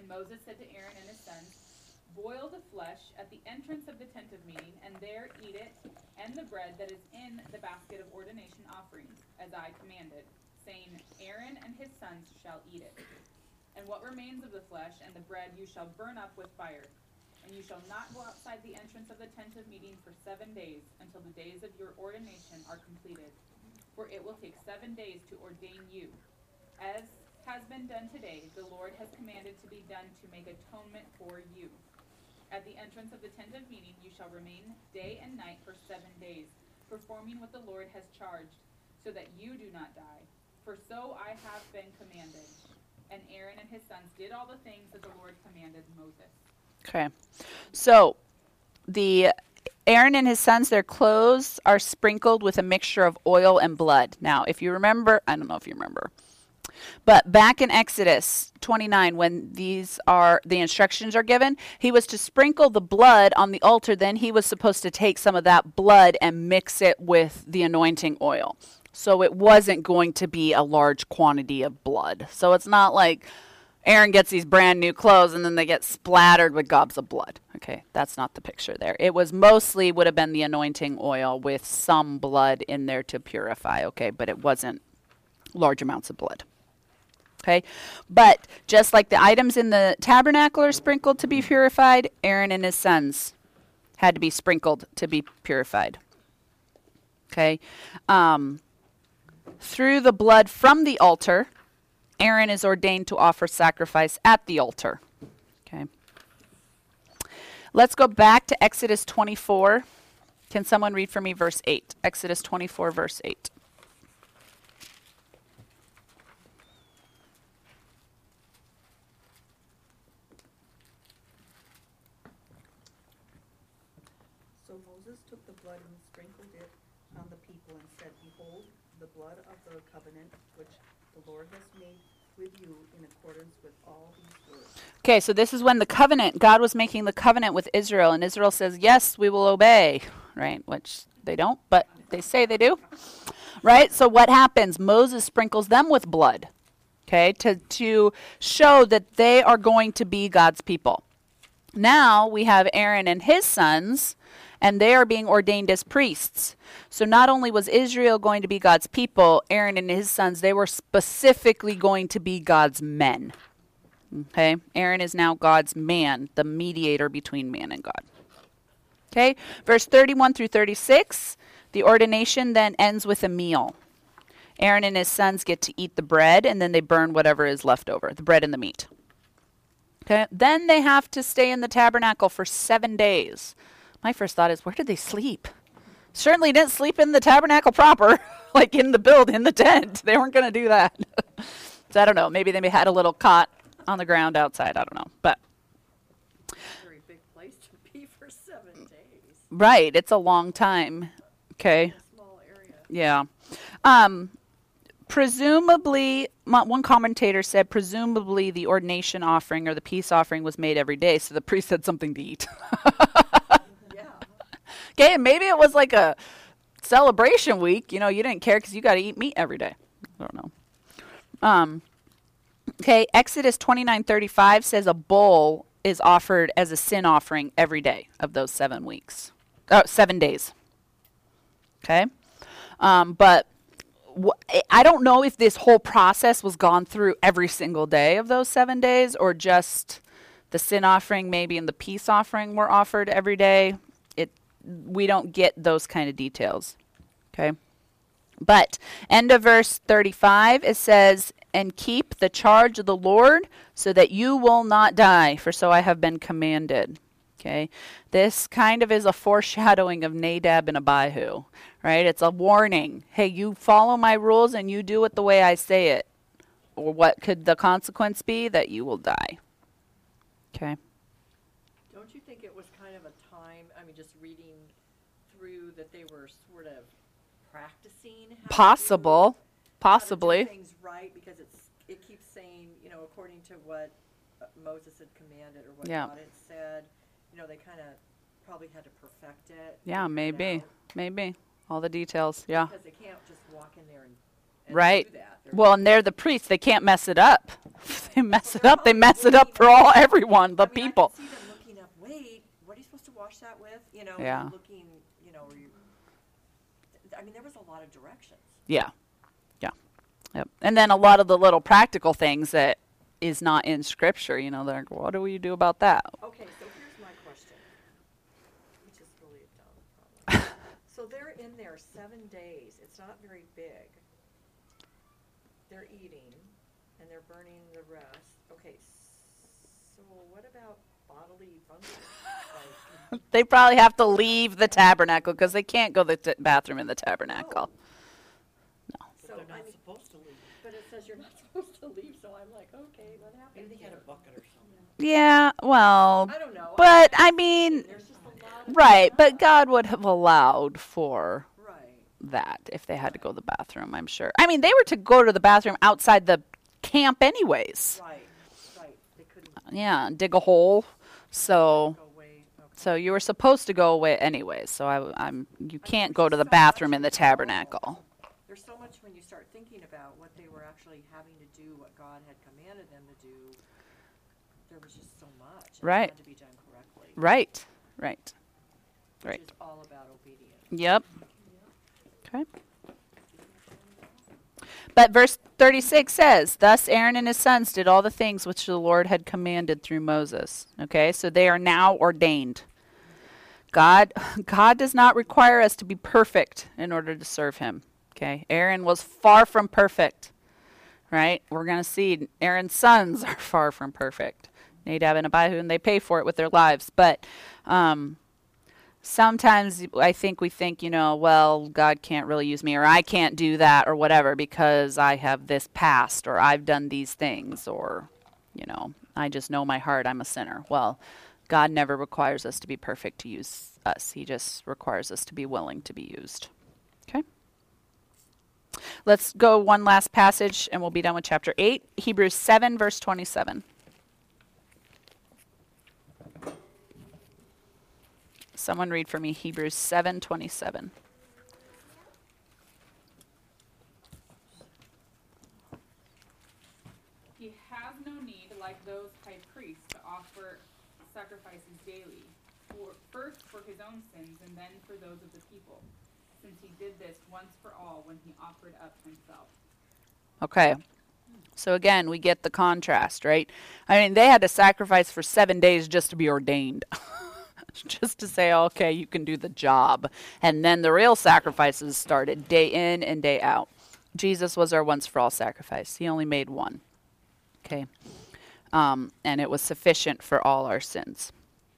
And Moses said to Aaron and his sons, boil the flesh at the entrance of the tent of meeting, and there eat it, and the bread that is in the basket of ordination offerings, as I commanded, saying, Aaron and his sons shall eat it. And what remains of the flesh and the bread you shall burn up with fire. And you shall not go outside the entrance of the tent of meeting for seven days, until the days of your ordination are completed. For it will take seven days to ordain you. As has been done today, the Lord has commanded to be done to make atonement for you. At the entrance of the tent of meeting you shall remain day and night for seven days, performing what the Lord has charged, so that you do not die. For so I have been commanded. And Aaron and his sons did all the things that the Lord commanded Moses. Okay. So the Aaron and his sons, their clothes are sprinkled with a mixture of oil and blood. Now, if you remember, I don't know if you remember, but back in Exodus twenty-nine, when these are, the instructions are given, he was to sprinkle the blood on the altar. Then he was supposed to take some of that blood and mix it with the anointing oil. So it wasn't going to be a large quantity of blood. So it's not like Aaron gets these brand new clothes and then they get splattered with gobs of blood. Okay, that's not the picture there. It was mostly would have been the anointing oil with some blood in there to purify, okay, but it wasn't large amounts of blood. Okay, but just like the items in the tabernacle are sprinkled to be purified, Aaron and his sons had to be sprinkled to be purified. Okay, um, through the blood from the altar, Aaron is ordained to offer sacrifice at the altar. Okay. Let's go back to Exodus twenty-four. Can someone read for me verse eight? Exodus twenty-four, verse eight. So Moses took the blood and sprinkled it on the people and said, behold, the blood of the covenant which the Lord has made with you in accordance with all these words. Okay, so this is when the covenant, God was making the covenant with Israel, and Israel says, yes, we will obey, right? Which they don't, but they say they do, right? So what happens? Moses sprinkles them with blood, okay, to, to show that they are going to be God's people. Now we have Aaron and his sons, and they are being ordained as priests. So not only was Israel going to be God's people, Aaron and his sons, they were specifically going to be God's men. Okay? Aaron is now God's man, the mediator between man and God. Okay? Verse thirty-one through thirty-six, the ordination then ends with a meal. Aaron and his sons get to eat the bread, and then they burn whatever is left over, the bread and the meat. Okay? Then they have to stay in the tabernacle for seven days. My first thought is, where did they sleep? Certainly didn't sleep in the tabernacle proper, like in the build, in the tent. They weren't going to do that. So I don't know. Maybe they had a little cot on the ground outside. I don't know. But Very big place to be for seven days. Right. It's a long time. Okay. In a small area. Yeah. Um, presumably, one commentator said, presumably the ordination offering or the peace offering was made every day, so the priest had something to eat. Yeah. Okay, and maybe it was like a celebration week. You know, you didn't care because you got to eat meat every day. I don't know. Um, okay, Exodus twenty-nine thirty-five says a bull is offered as a sin offering every day of those seven weeks. Oh, seven days. Okay? Um, but wh- I don't know if this whole process was gone through every single day of those seven days or just the sin offering maybe and the peace offering were offered every day. It we don't get those kind of details. Okay? But end of verse thirty-five, it says, and keep the charge of the Lord so that you will not die, for so I have been commanded. Okay, this kind of is a foreshadowing of Nadab and Abihu, right? It's a warning. Hey, you follow my rules and you do it the way I say it. Or what could the consequence be? That you will die. Okay. Don't you think it was kind of a time, I mean, just reading through that they were sort of practicing how Possible. to do, Possibly. how to do things right, because it's it keeps saying, you know, according to what uh, Moses had commanded or what Yeah. God had said, you know, they kind of probably had to perfect it. Yeah, figure it maybe. out, Maybe. All the details. Yeah. Because they can't just walk in there and and Right. do that. They're- Well, and they're the priests. They can't mess it up. If they mess it up, they mess it up for all everyone, the I mean, people. I can see them looking up, wait, what are you supposed to wash that with? You know, Yeah. looking, you know, were you, I mean, there was a lot of directions. Yeah. Yeah. Yep. And then a lot of the little practical things that is not in scripture, you know, they're like, what do we do about that? Okay, so here's my question, which is really a dumb problem. So they're in there seven days, it's not very big. They're eating, and they're burning the rest. Okay, so what about bodily functions? Like, They probably have to leave the tabernacle because they can't go to the t- bathroom in the tabernacle. so, They're I not mean, supposed to leave. but it says you're not supposed to leave, so I'm like, okay, what happened Maybe they had here? a bucket or something. Yeah, well, I don't know. but I mean, There's just a lot of right, but stuff. God would have allowed for Right. that if they had to go to the bathroom, I'm sure. I mean, they were to go to the bathroom outside the camp anyways. Right, right. They couldn't Yeah, dig a hole. So, go away. Okay. so you were supposed to go away anyways. So I, am you can't there's go to just the so bathroom much in the involved. tabernacle. There's so much when you start thinking about what they were actually having to do, what God had commanded them to do. There was just so much. and Right. It had to be done correctly. Right, right, Which right. is all about obedience. Yep. Okay. But verse thirty-six says, Thus Aaron and his sons did all the things which the Lord had commanded through Moses. Okay, so they are now ordained. God, God does not require us to be perfect in order to serve him. Okay, Aaron was far from perfect. Right? We're going to see Aaron's sons are far from perfect. Nadab and Abihu, and they pay for it with their lives. But um, sometimes I think we think, you know, well, God can't really use me, or I can't do that, or whatever, because I have this past, or I've done these things, or, you know, I just know my heart, I'm a sinner. Well, God never requires us to be perfect to use us. He just requires us to be willing to be used. Okay? Let's go one last passage, and we'll be done with chapter eight. Hebrews seven, verse twenty-seven. Someone read for me Hebrews seven twenty-seven. He has no need, like those high priests, to offer sacrifices daily, for, first for his own sins and then for those of the people, since he did this once for all when he offered up himself. Okay. So again, we get the contrast, right? I mean, they had to sacrifice for seven days just to be ordained. Just to say, okay, you can do the job. And then the real sacrifices started day in and day out. Jesus was our once for all sacrifice. He only made one. Okay. Um, and it was sufficient for all our sins.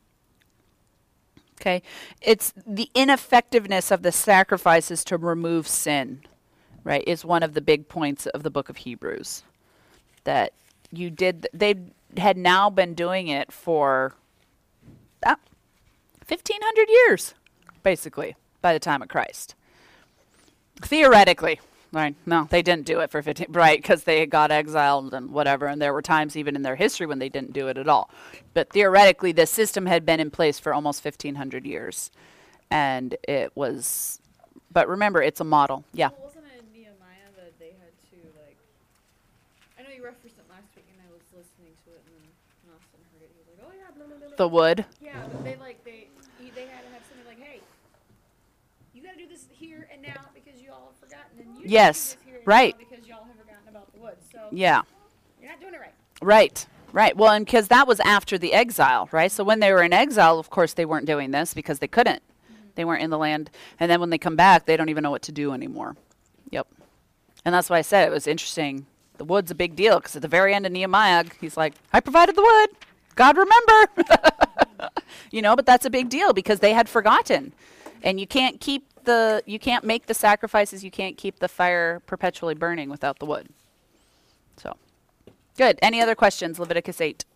Okay. It's the ineffectiveness of the sacrifices to remove sin, right, is one of the big points of the book of Hebrews. That you did, they had now been doing it for uh, fifteen hundred years, basically, by the time of Christ. Theoretically, right? No, they didn't do it for fifteen, right, because they got exiled and whatever, and there were times even in their history when they didn't do it at all. But theoretically, the system had been in place for almost fifteen hundred years, and it was, but remember, it's a model. Yeah. Well, wasn't it in Nehemiah that they had to, like, I know you referenced it last week, and I was listening to it, and then Austin heard it. He was like, oh, yeah, blah, blah, blah, blah. The wood. Yeah, but they, like, they, he- they had to have something like, hey, you got to do this here and now because you all have forgotten, and you Yes, gotta do this here and right. now because y'all have forgotten about the woods. So Yeah. you're not doing it right. Right, right. Well, and because that was after the exile, right? So when they were in exile, of course, they weren't doing this because they couldn't. Mm-hmm. They weren't in the land. And then when they come back, they don't even know what to do anymore. Yep. And that's why I said it was interesting. The wood's a big deal because at the very end of Nehemiah, he's like, I provided the wood. God, remember. You know, but that's a big deal because they had forgotten. And you can't keep the, you can't make the sacrifices, you can't keep the fire perpetually burning without the wood. So. Good. Any other questions? Leviticus eight.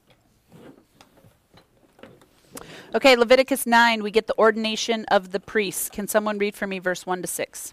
Okay, Leviticus nine, we get the ordination of the priests. Can someone read for me verse one to six?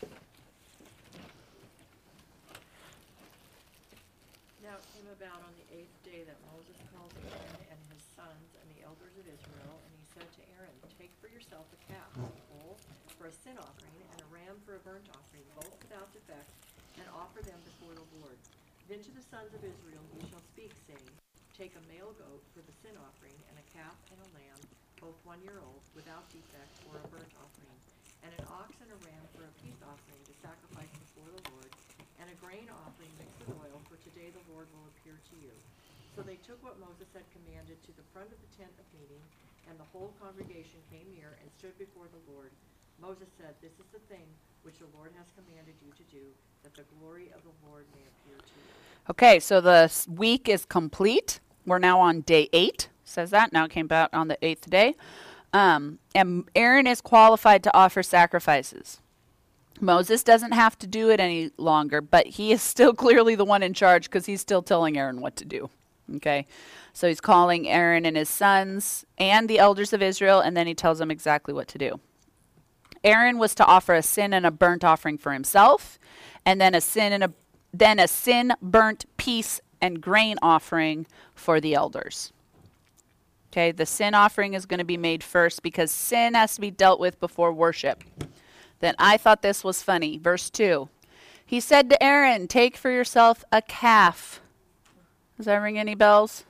Now it came about on the eighth day that Moses called Aaron and his sons and the elders of Israel, and he said to Aaron, take for yourself a calf, a bull for a sin offering, and a ram for a burnt offering, both without defect, and offer them before the Lord. Then to the sons of Israel ye shall speak, saying, Take a male goat for the sin offering, and a calf and a lamb, both one year old, without defect, for a burnt offering, and an ox and a ram for a peace offering to sacrifice before the Lord, and a grain offering mixed with oil, for today the Lord will appear to you. So they took what Moses had commanded to the front of the tent of meeting, and the whole congregation came near and stood before the Lord. Moses said, This is the thing which the Lord has commanded you to do, that the glory of the Lord may appear to you. Okay, so the s- week is complete. We're now on day eight. Says that. Now it came back on the eighth day. Um, and Aaron is qualified to offer sacrifices. Moses doesn't have to do it any longer, but he is still clearly the one in charge because he's still telling Aaron what to do. Okay, so he's calling Aaron and his sons and the elders of Israel, and then he tells them exactly what to do. Aaron was to offer a sin and a burnt offering for himself, and then a sin and a then a sin, burnt, peace, and grain offering for the elders. Okay, the sin offering is going to be made first because sin has to be dealt with before worship. Then I thought this was funny. Verse two. He said to Aaron, Take for yourself a calf. Does that ring any bells?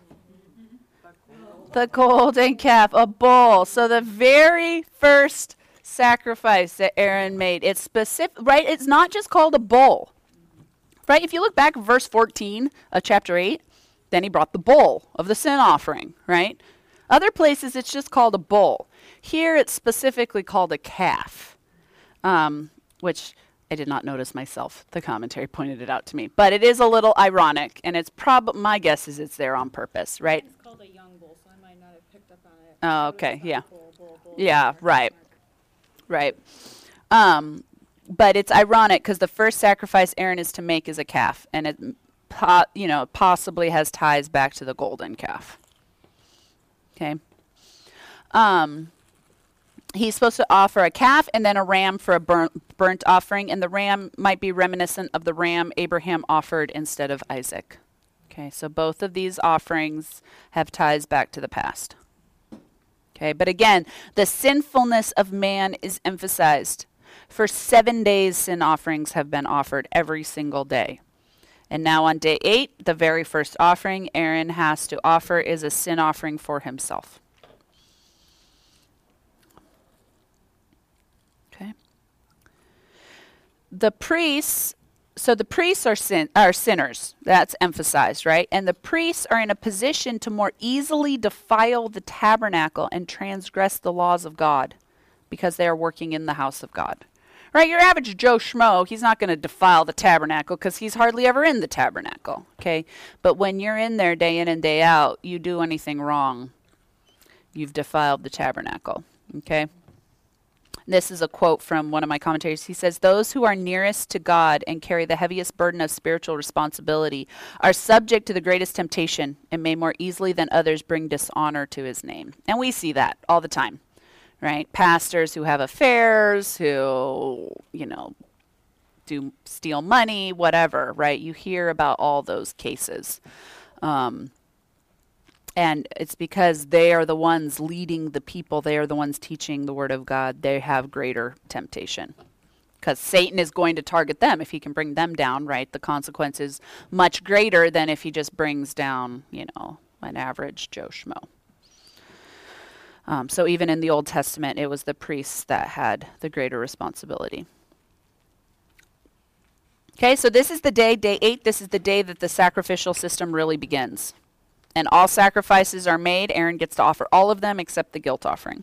The golden calf, a bull. So the very first sacrifice that Aaron made, it's specific, right? It's not just called a bull, right? If you look back at verse fourteen of chapter eight, then he brought the bull of the sin offering, right? Other places it's just called a bull. Here it's specifically called a calf, um, which I did not notice myself. The commentary pointed it out to me. But it is a little ironic, and it's probably, my guess is it's there on purpose, right? It's called a young bull, so I might not have picked up on it. Oh, I okay, would've thought yeah. bull, bull, bull, Yeah, bull. right. Right. Um, but it's ironic because the first sacrifice Aaron is to make is a calf, and it, po- you know, possibly has ties back to the golden calf. Okay. Um, he's supposed to offer a calf and then a ram for a burnt, burnt offering, and the ram might be reminiscent of the ram Abraham offered instead of Isaac. Okay, so both of these offerings have ties back to the past. Okay, but again, the sinfulness of man is emphasized. For seven days, sin offerings have been offered every single day. And now on day eight, the very first offering Aaron has to offer is a sin offering for himself. Okay. The priests, so the priests are sin, are sinners. That's emphasized, right? And the priests are in a position to more easily defile the tabernacle and transgress the laws of God because they are working in the house of God. Right, your average Joe Schmo, he's not going to defile the tabernacle because he's hardly ever in the tabernacle, okay? But when you're in there day in and day out, you do anything wrong, you've defiled the tabernacle, okay? This is a quote from one of my commentators. He says, Those who are nearest to God and carry the heaviest burden of spiritual responsibility are subject to the greatest temptation and may more easily than others bring dishonor to his name. And we see that all the time. Right? Pastors who have affairs, who, you know, do steal money, whatever, right? You hear about all those cases. Um, and it's because they are the ones leading the people. They are the ones teaching the word of God. They have greater temptation because Satan is going to target them. If he can bring them down, right? The consequence is much greater than if he just brings down, you know, an average Joe Schmo. Um, so even in the Old Testament, it was the priests that had the greater responsibility. Okay, so this is the day, day eight, this is the day that the sacrificial system really begins. And all sacrifices are made. Aaron gets to offer all of them except the guilt offering.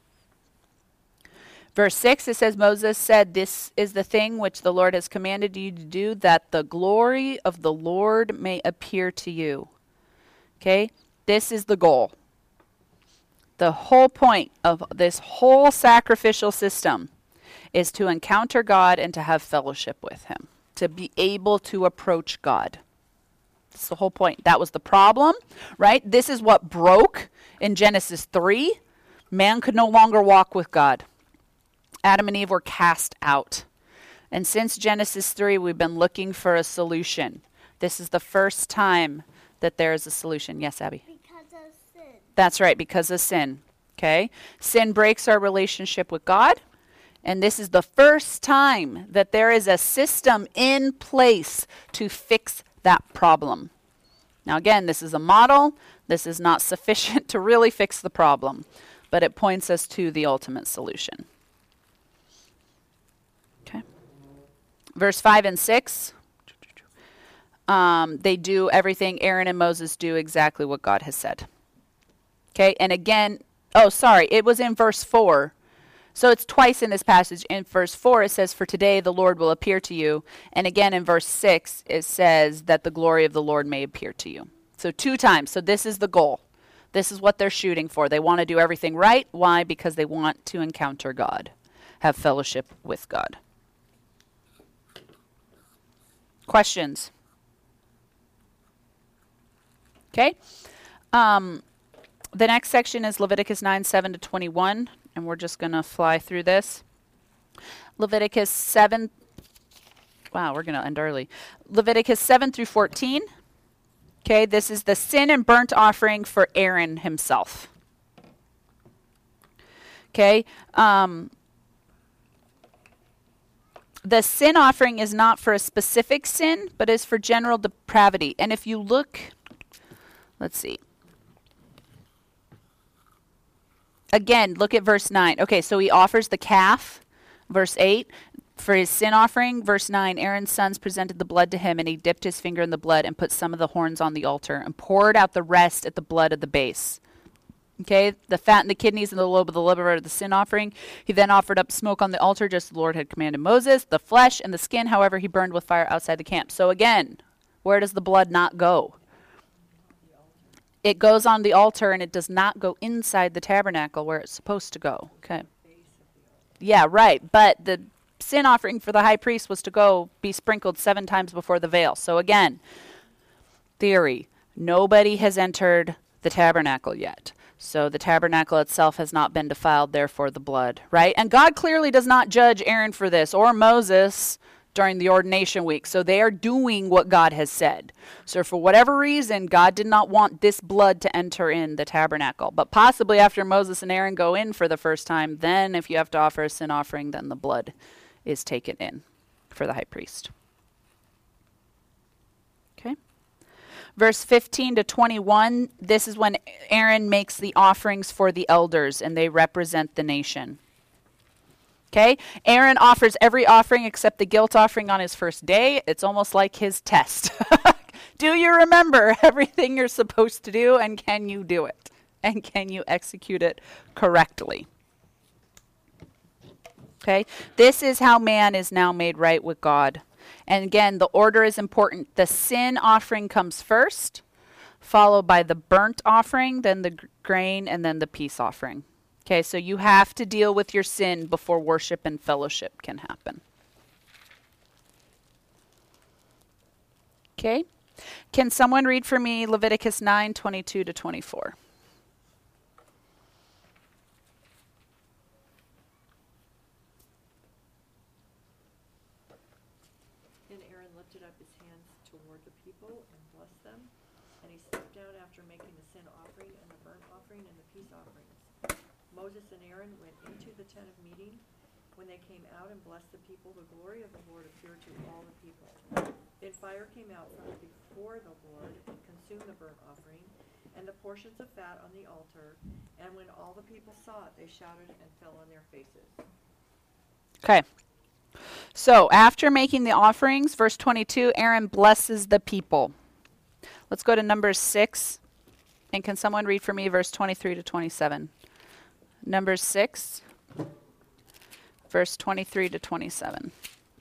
Verse six, it says, Moses said, This is the thing which the Lord has commanded you to do, that the glory of the Lord may appear to you. Okay, this is the goal. The whole point of this whole sacrificial system is to encounter God and to have fellowship with him, to be able to approach God. That's the whole point. That was the problem, right? This is what broke in Genesis three. Man could no longer walk with God. Adam and Eve were cast out. And since Genesis three, we've been looking for a solution. This is the first time that there is a solution. Yes, Abby? Because of sin. That's right, because of sin. Okay? Sin breaks our relationship with God, And this is the first time that there is a system in place to fix that problem. Now again, this is a model. This is not sufficient to really fix the problem, but it points us to the ultimate solution. Okay. Verse five and six. Um, they do everything. Aaron and Moses do exactly what God has said. Okay, and again, oh, sorry, it was in verse four. So it's twice in this passage. In verse four, it says, for today the Lord will appear to you. And again, in verse six, it says that the glory of the Lord may appear to you. So two times. So this is the goal. This is what they're shooting for. They want to do everything right. Why? Because they want to encounter God, have fellowship with God. Questions? Okay. Um, the next section is Leviticus nine, seven to twenty-one. And we're just going to fly through this. Leviticus seven. Wow, we're going to end early. Leviticus seven through fourteen. Okay, this is the sin and burnt offering for Aaron himself. Okay. Um, the sin offering is not for a specific sin, but is for general depravity. And if you look, let's see. Again, look at verse nine. Okay, so he offers the calf, verse eight, for his sin offering. Verse nine, Aaron's sons presented the blood to him, and he dipped his finger in the blood and put some of the horns on the altar and poured out the rest at the blood of the base. Okay, the fat and the kidneys and the lobe of the liver of the sin offering. He then offered up smoke on the altar, just as the Lord had commanded Moses. The flesh and the skin, however, he burned with fire outside the camp. So again, where does the blood not go? It goes on the altar, and it does not go inside the tabernacle where it's supposed to go. Okay. Yeah, right. But the sin offering for the high priest was to go be sprinkled seven times before the veil. So again, theory. Nobody has entered the tabernacle yet. So the tabernacle itself has not been defiled, therefore the blood, right? And God clearly does not judge Aaron for this, or Moses during the ordination week. So they are doing what God has said. So for whatever reason, God did not want this blood to enter in the tabernacle. But possibly after Moses and Aaron go in for the first time, then if you have to offer a sin offering, then the blood is taken in for the high priest. Okay. Verse fifteen to twenty-one, this is when Aaron makes the offerings for the elders, and they represent the nation. Okay, Aaron offers every offering except the guilt offering on his first day. It's almost like his test. Do you remember everything you're supposed to do, and can you do it? And can you execute it correctly? Okay, this is how man is now made right with God. And again, the order is important. The sin offering comes first, followed by the burnt offering, then the g- grain, and then the peace offering. Okay, so you have to deal with your sin before worship and fellowship can happen. Okay, can someone read for me Leviticus nine, twenty-two to twenty-four? Then Aaron lifted up his hands toward the people and blessed them, and he stepped down after making the sin offering and the burnt offering and the peace offerings. Moses and Aaron went into the tent of meeting. When they came out and blessed the people, the glory of the Lord appeared to all the people. Then fire came out from before the Lord and consumed the burnt offering and the portions of fat on the altar. And when all the people saw it, they shouted and fell on their faces. Okay. So after making the offerings, verse twenty-two, Aaron blesses the people. Let's go to Numbers six. And can someone read for me verse twenty-three to twenty-seven? Numbers six, verse twenty-three to twenty-seven.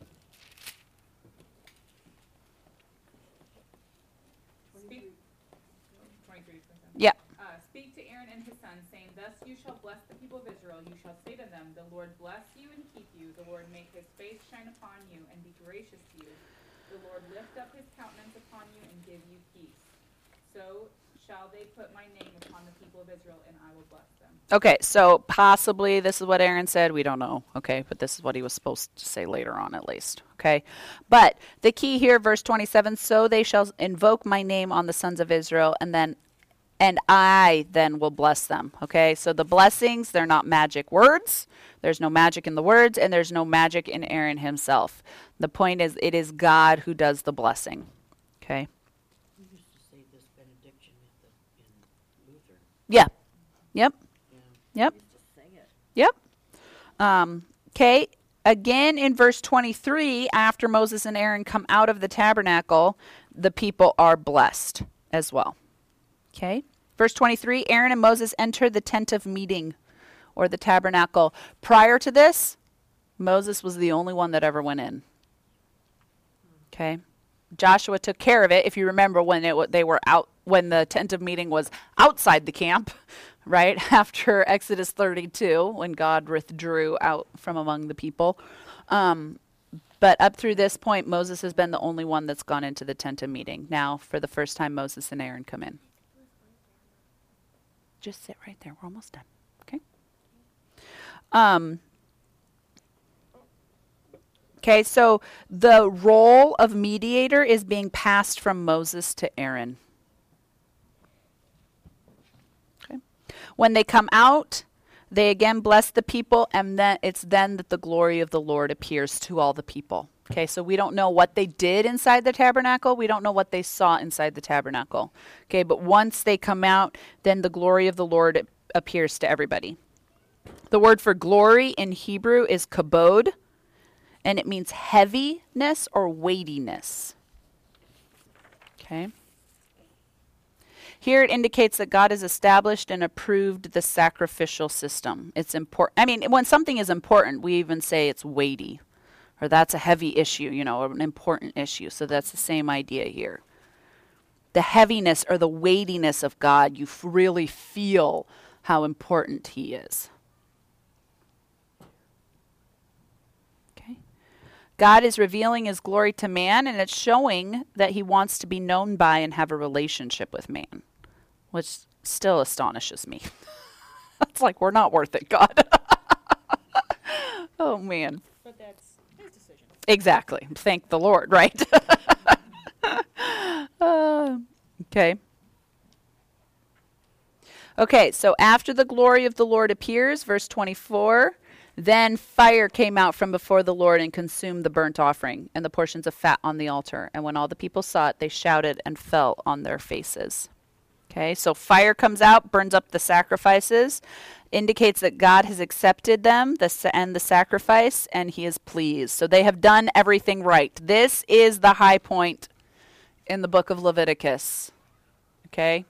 Speak, twenty-three, twenty-seven. Yeah. Uh, speak to Aaron and his sons, saying, thus you shall bless the people of Israel. You shall say to them, the Lord bless you and keep you. The Lord make his face shine upon you and be gracious to you. The Lord lift up his countenance upon you and give you peace. So shall they put my name upon the people of Israel, and I will bless them. Okay, so possibly this is what Aaron said. We don't know, okay? But this is what he was supposed to say later on at least, okay? But the key here, verse twenty-seven, so they shall invoke my name on the sons of Israel, and then and I then will bless them. Okay, so the blessings, they're not magic words. There's no magic in the words, and there's no magic in Aaron himself. The point is, it is God who does the blessing. Okay? We used to say this benediction at the, in Luther. Yeah. Yep. Yeah. Yep. We used to sing it. Yep. Um, okay. Again, in verse twenty-three, after Moses and Aaron come out of the tabernacle, the people are blessed as well. Okay. Verse twenty-three, Aaron and Moses enter the tent of meeting, or the tabernacle. Prior to this, Moses was the only one that ever went in. Okay. Joshua took care of it. If you remember when it w- they were out, when the tent of meeting was outside the camp, right after Exodus thirty-two, when God withdrew out from among the people. Um, but up through this point, Moses has been the only one that's gone into the tent of meeting. Now, for the first time, Moses and Aaron come in. Just sit right there. We're almost done. Okay. Um. Okay, so the role of mediator is being passed from Moses to Aaron. Okay. When they come out, they again bless the people, and then it's then that the glory of the Lord appears to all the people. Okay, so we don't know what they did inside the tabernacle. We don't know what they saw inside the tabernacle. Okay, but once they come out, then the glory of the Lord appears to everybody. The word for glory in Hebrew is kabod, and it means heaviness or weightiness. Okay. Here it indicates that God has established and approved the sacrificial system. It's important. I mean, when something is important, we even say it's weighty, or that's a heavy issue, you know, or an important issue. So that's the same idea here. The heaviness or the weightiness of God, you f- really feel how important he is. God is revealing his glory to man, and it's showing that he wants to be known by and have a relationship with man, which still astonishes me. It's like, we're not worth it, God. Oh, man. But that's his decision. Exactly. Thank the Lord, right? uh, okay. Okay, so after the glory of the Lord appears, verse twenty-four, then fire came out from before the Lord and consumed the burnt offering and the portions of fat on the altar. And when all the people saw it, they shouted and fell on their faces. Okay, so fire comes out, burns up the sacrifices, indicates that God has accepted them the sa- and the sacrifice, and he is pleased. So they have done everything right. This is the high point in the book of Leviticus. Okay?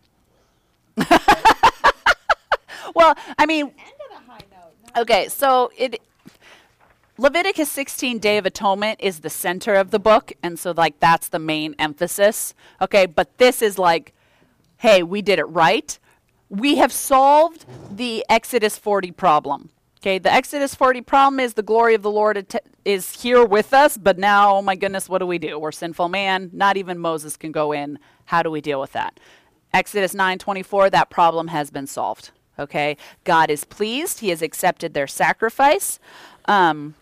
Well, I mean, End of the high note. not okay, the- so it Leviticus sixteen, Day of Atonement, is the center of the book, and so like that's the main emphasis. Okay, but this is like, hey, we did it right. We have solved the Exodus forty problem. Okay, the Exodus forty problem is the glory of the Lord at- is here with us, but now, oh my goodness, what do we do? We're sinful man. Not even Moses can go in. How do we deal with that? Exodus nine twenty-four, that problem has been solved. Okay, God is pleased. He has accepted their sacrifice. Um,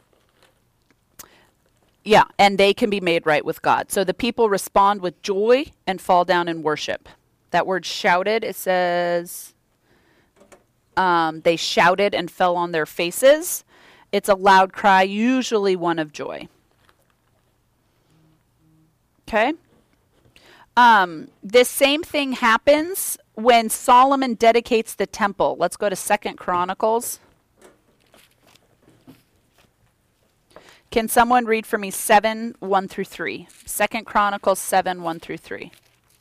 yeah, and they can be made right with God. So the people respond with joy and fall down in worship. That word shouted, it says, um, they shouted and fell on their faces. It's a loud cry, usually one of joy. Okay? Um, this same thing happens when Solomon dedicates the temple. Let's go to Second Chronicles. Can someone read for me seven, one through three? Second Chronicles seven, one through three.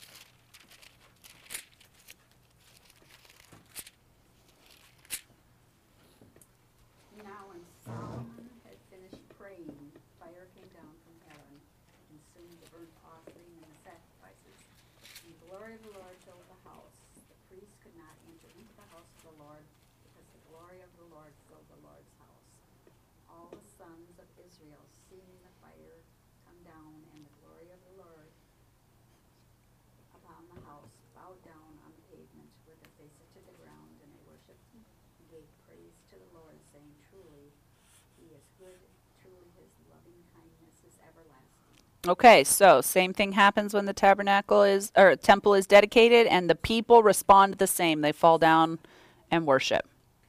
Now when Solomon had finished praying, fire came down from heaven, and consumed the burnt offering and the sacrifices. And the glory of the Lord filled the house. The priests could not enter into the house of the Lord, because the glory of the Lord filled the Lord's house. All the sons of Israel, seeing the fire come down and the glory of the Lord upon the house, bowed down on the pavement with their faces to the ground, and they worshipped and gave praise to the Lord, saying, Truly, he is good, truly his loving kindness is everlasting. Okay, so same thing happens when the tabernacle is, or temple is dedicated, and the people respond the same. They fall down and worship.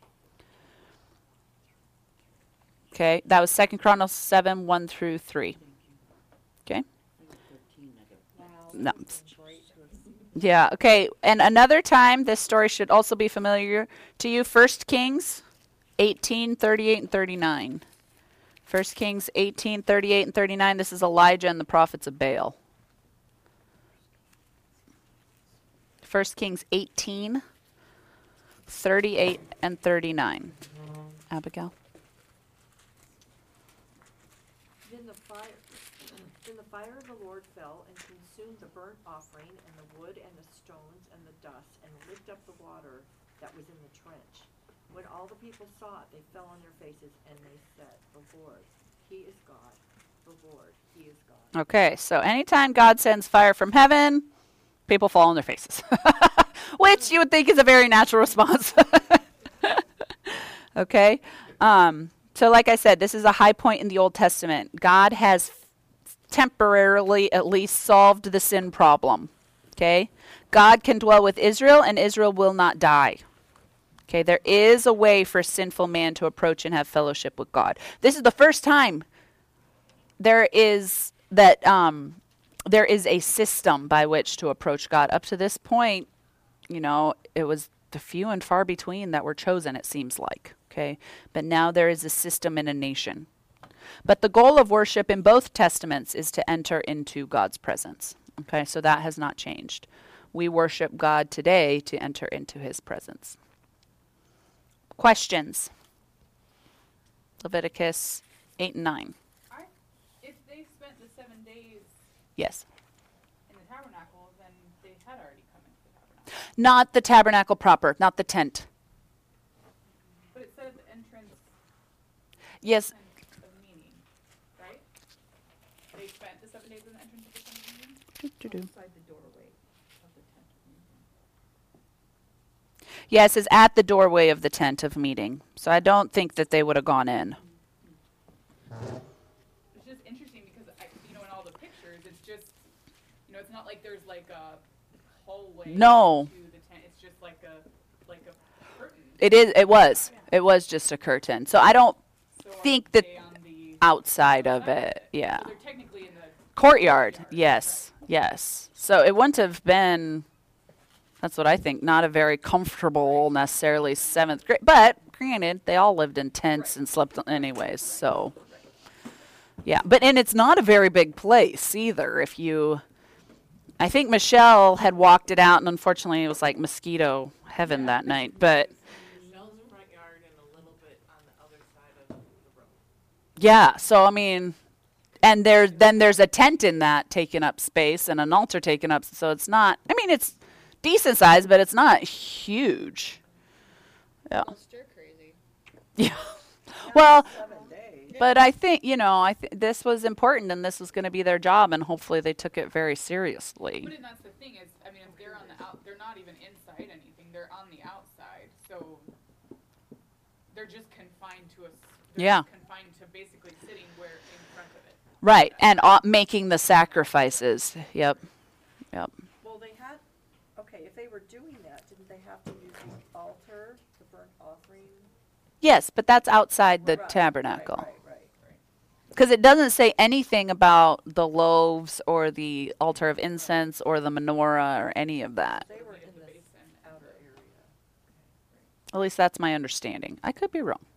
Okay, that was Second Chronicles seven, one through three. Okay? Thirteen, I got. Wow. No. that's great. Yeah, okay. And another time, this story should also be familiar to you. First Kings eighteen, thirty-eight, and thirty-nine. First Kings eighteen, thirty-eight, and thirty-nine. This is Elijah and the prophets of Baal. First Kings eighteen, thirty-eight, and thirty-nine. Abigail? Then the fire, then the fire of the Lord fell and consumed the burnt offering and the wood and the stones and the dust and licked up the water that was in the trench. When all the people saw it, they fell on their faces and they said, "The Lord, He is God. The Lord, He is God." Okay, so anytime God sends fire from heaven, people fall on their faces, which you would think is a very natural response. Okay, um, so like I said, this is a high point in the Old Testament. God has temporarily at least solved the sin problem. Okay, God can dwell with Israel, and Israel will not die. Okay, there is a way for sinful man to approach and have fellowship with God. This is the first time there is that um, there is a system by which to approach God. Up to this point, you know, it was the few and far between that were chosen, it seems like. Okay, but now there is a system in a nation. But the goal of worship in both testaments is to enter into God's presence. Okay, so that has not changed. We worship God today to enter into his presence. Questions? Leviticus eight and nine. I, if they spent the seven days Yes. in the tabernacle, then they had already come into the tabernacle. Not the tabernacle proper, not the tent. But it said at the entrance Yes. of meeting, right? They spent the seven days in the entrance of the tent of meeting? Doo-doo-doo. Outside the doorway of the tent of meeting. Yeah, it says at the doorway of the tent of meeting. So I don't think that they would have gone in. It's just interesting because, I, you know, in all the pictures, it's just, you know, it's not like there's like a hallway No. to the tent. It's just like a, like a curtain. It is. It was. It was just a curtain. So I don't So are think that they on the outside of outside it. Yeah. So they're technically in the Courtyard. courtyard, Yes. Yes. So it wouldn't have been. That's what I think. Not a very comfortable necessarily seventh grade. But granted, they all lived in tents and slept on- anyways. So yeah. But and it's not a very big place either. If you, I think Michelle had walked it out, and unfortunately, it was like mosquito heaven that night. But Michelle's front yard and a little bit on the other side of the road. yeah. So I mean, and there's then there's a tent in that taking up space and an altar taking up. So it's not. I mean, it's decent size, but it's not huge. Yeah. Stir crazy. Yeah. Well, Seven days. but I think, you know, I th- this was important and this was going to be their job, and hopefully they took it very seriously. But and that's the thing is, I mean, if they're on the out, they're not even inside anything. They're on the outside, so they're just confined to us. Yeah. Confined to basically sitting where in front of it. Right, and uh, making the sacrifices. Yep. Yep. Well, they had, okay, if they were doing that, didn't they have to use the altar, the burnt offering? Yes, but that's outside the Right, tabernacle. Right, right, right. Because it doesn't say anything about the loaves or the altar of incense or the menorah or any of that. They were Yeah, in the this basin and outer the- area. At least that's my understanding. I could be wrong.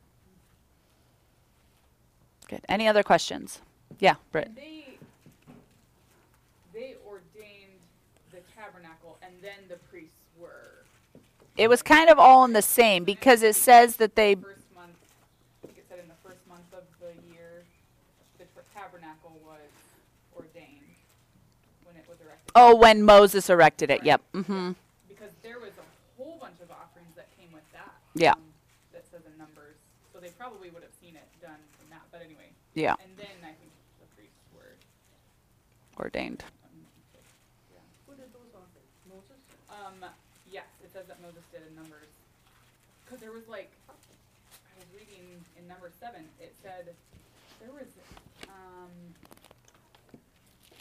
Good. Any other questions? Yeah, Britt. And they, they ordained the tabernacle, and then the priests were. It was kind of all in the same because it says that they. First month, I think it said in the first month of the year, the tr- tabernacle was ordained when it was erected. Oh, when Moses erected it. Yep. Mm-hmm. Because there was a whole bunch of offerings that came with that. Yeah. um, that says in Numbers. So they probably would have seen it done from that. But anyway. Yeah. And then I think the priests were. Ordained. Um, yeah. Who did those offerings? Moses? Um, yes, it says that Moses did in Numbers. Because there was like, I was reading in number seven, it said there was, um,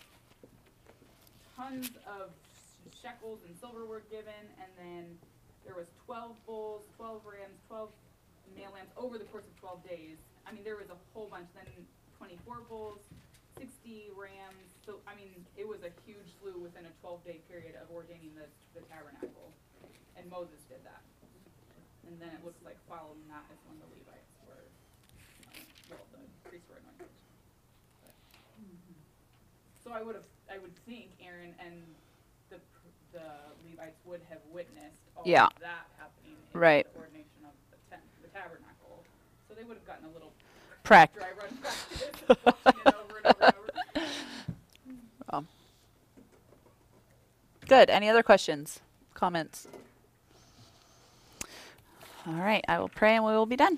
tons of shekels and silver were given, and then there was twelve bulls, twelve rams, twelve male lambs over the course of twelve days. I mean, there was a whole bunch. Then twenty-four bulls, sixty rams. So, I mean, it was a huge slew within a twelve-day period of ordaining the, the tabernacle. And Moses did that. And then it looks like following that is when the Levites were, um, well, the priests were anointed. But, so I would have, I would think Aaron and the the Levites would have witnessed all Yeah. of that happening in Right. the ordination of the tent, the tabernacle. So they would have gotten a little Prac- dry run practice, watching it over and over and over. Um, good. Any other questions, comments? All right. I will pray and we will be done.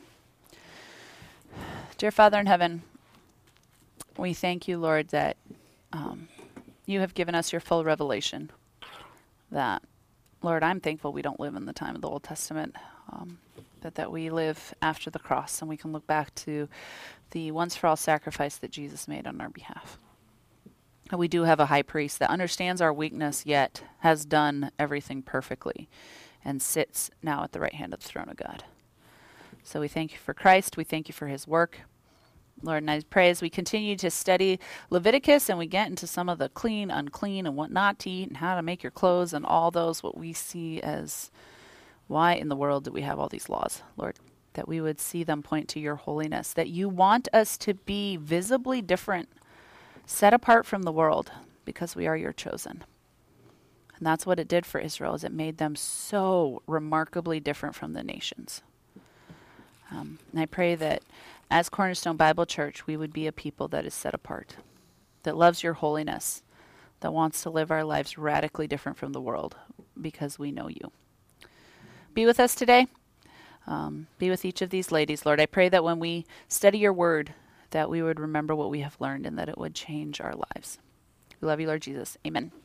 Dear Father in heaven, we thank you, Lord, that um, you have given us your full revelation. That, Lord, I'm thankful we don't live in the time of the Old Testament, um, but that we live after the cross and we can look back to the once-for-all sacrifice that Jesus made on our behalf. And we do have a high priest that understands our weakness, yet has done everything perfectly and sits now at the right hand of the throne of God. So we thank you for Christ. We thank you for his work. Lord, and I pray as we continue to study Leviticus and we get into some of the clean, unclean, and what not to eat and how to make your clothes and all those, what we see as why in the world do we have all these laws, Lord, that we would see them point to your holiness, that you want us to be visibly different, set apart from the world because we are your chosen. And that's what it did for Israel, is it made them so remarkably different from the nations. Um, and I pray that as Cornerstone Bible Church, we would be a people that is set apart, that loves your holiness, that wants to live our lives radically different from the world because we know you. Be with us today. Um, be with each of these ladies, Lord. I pray that when we study your word, that we would remember what we have learned and that it would change our lives. We love you, Lord Jesus. Amen.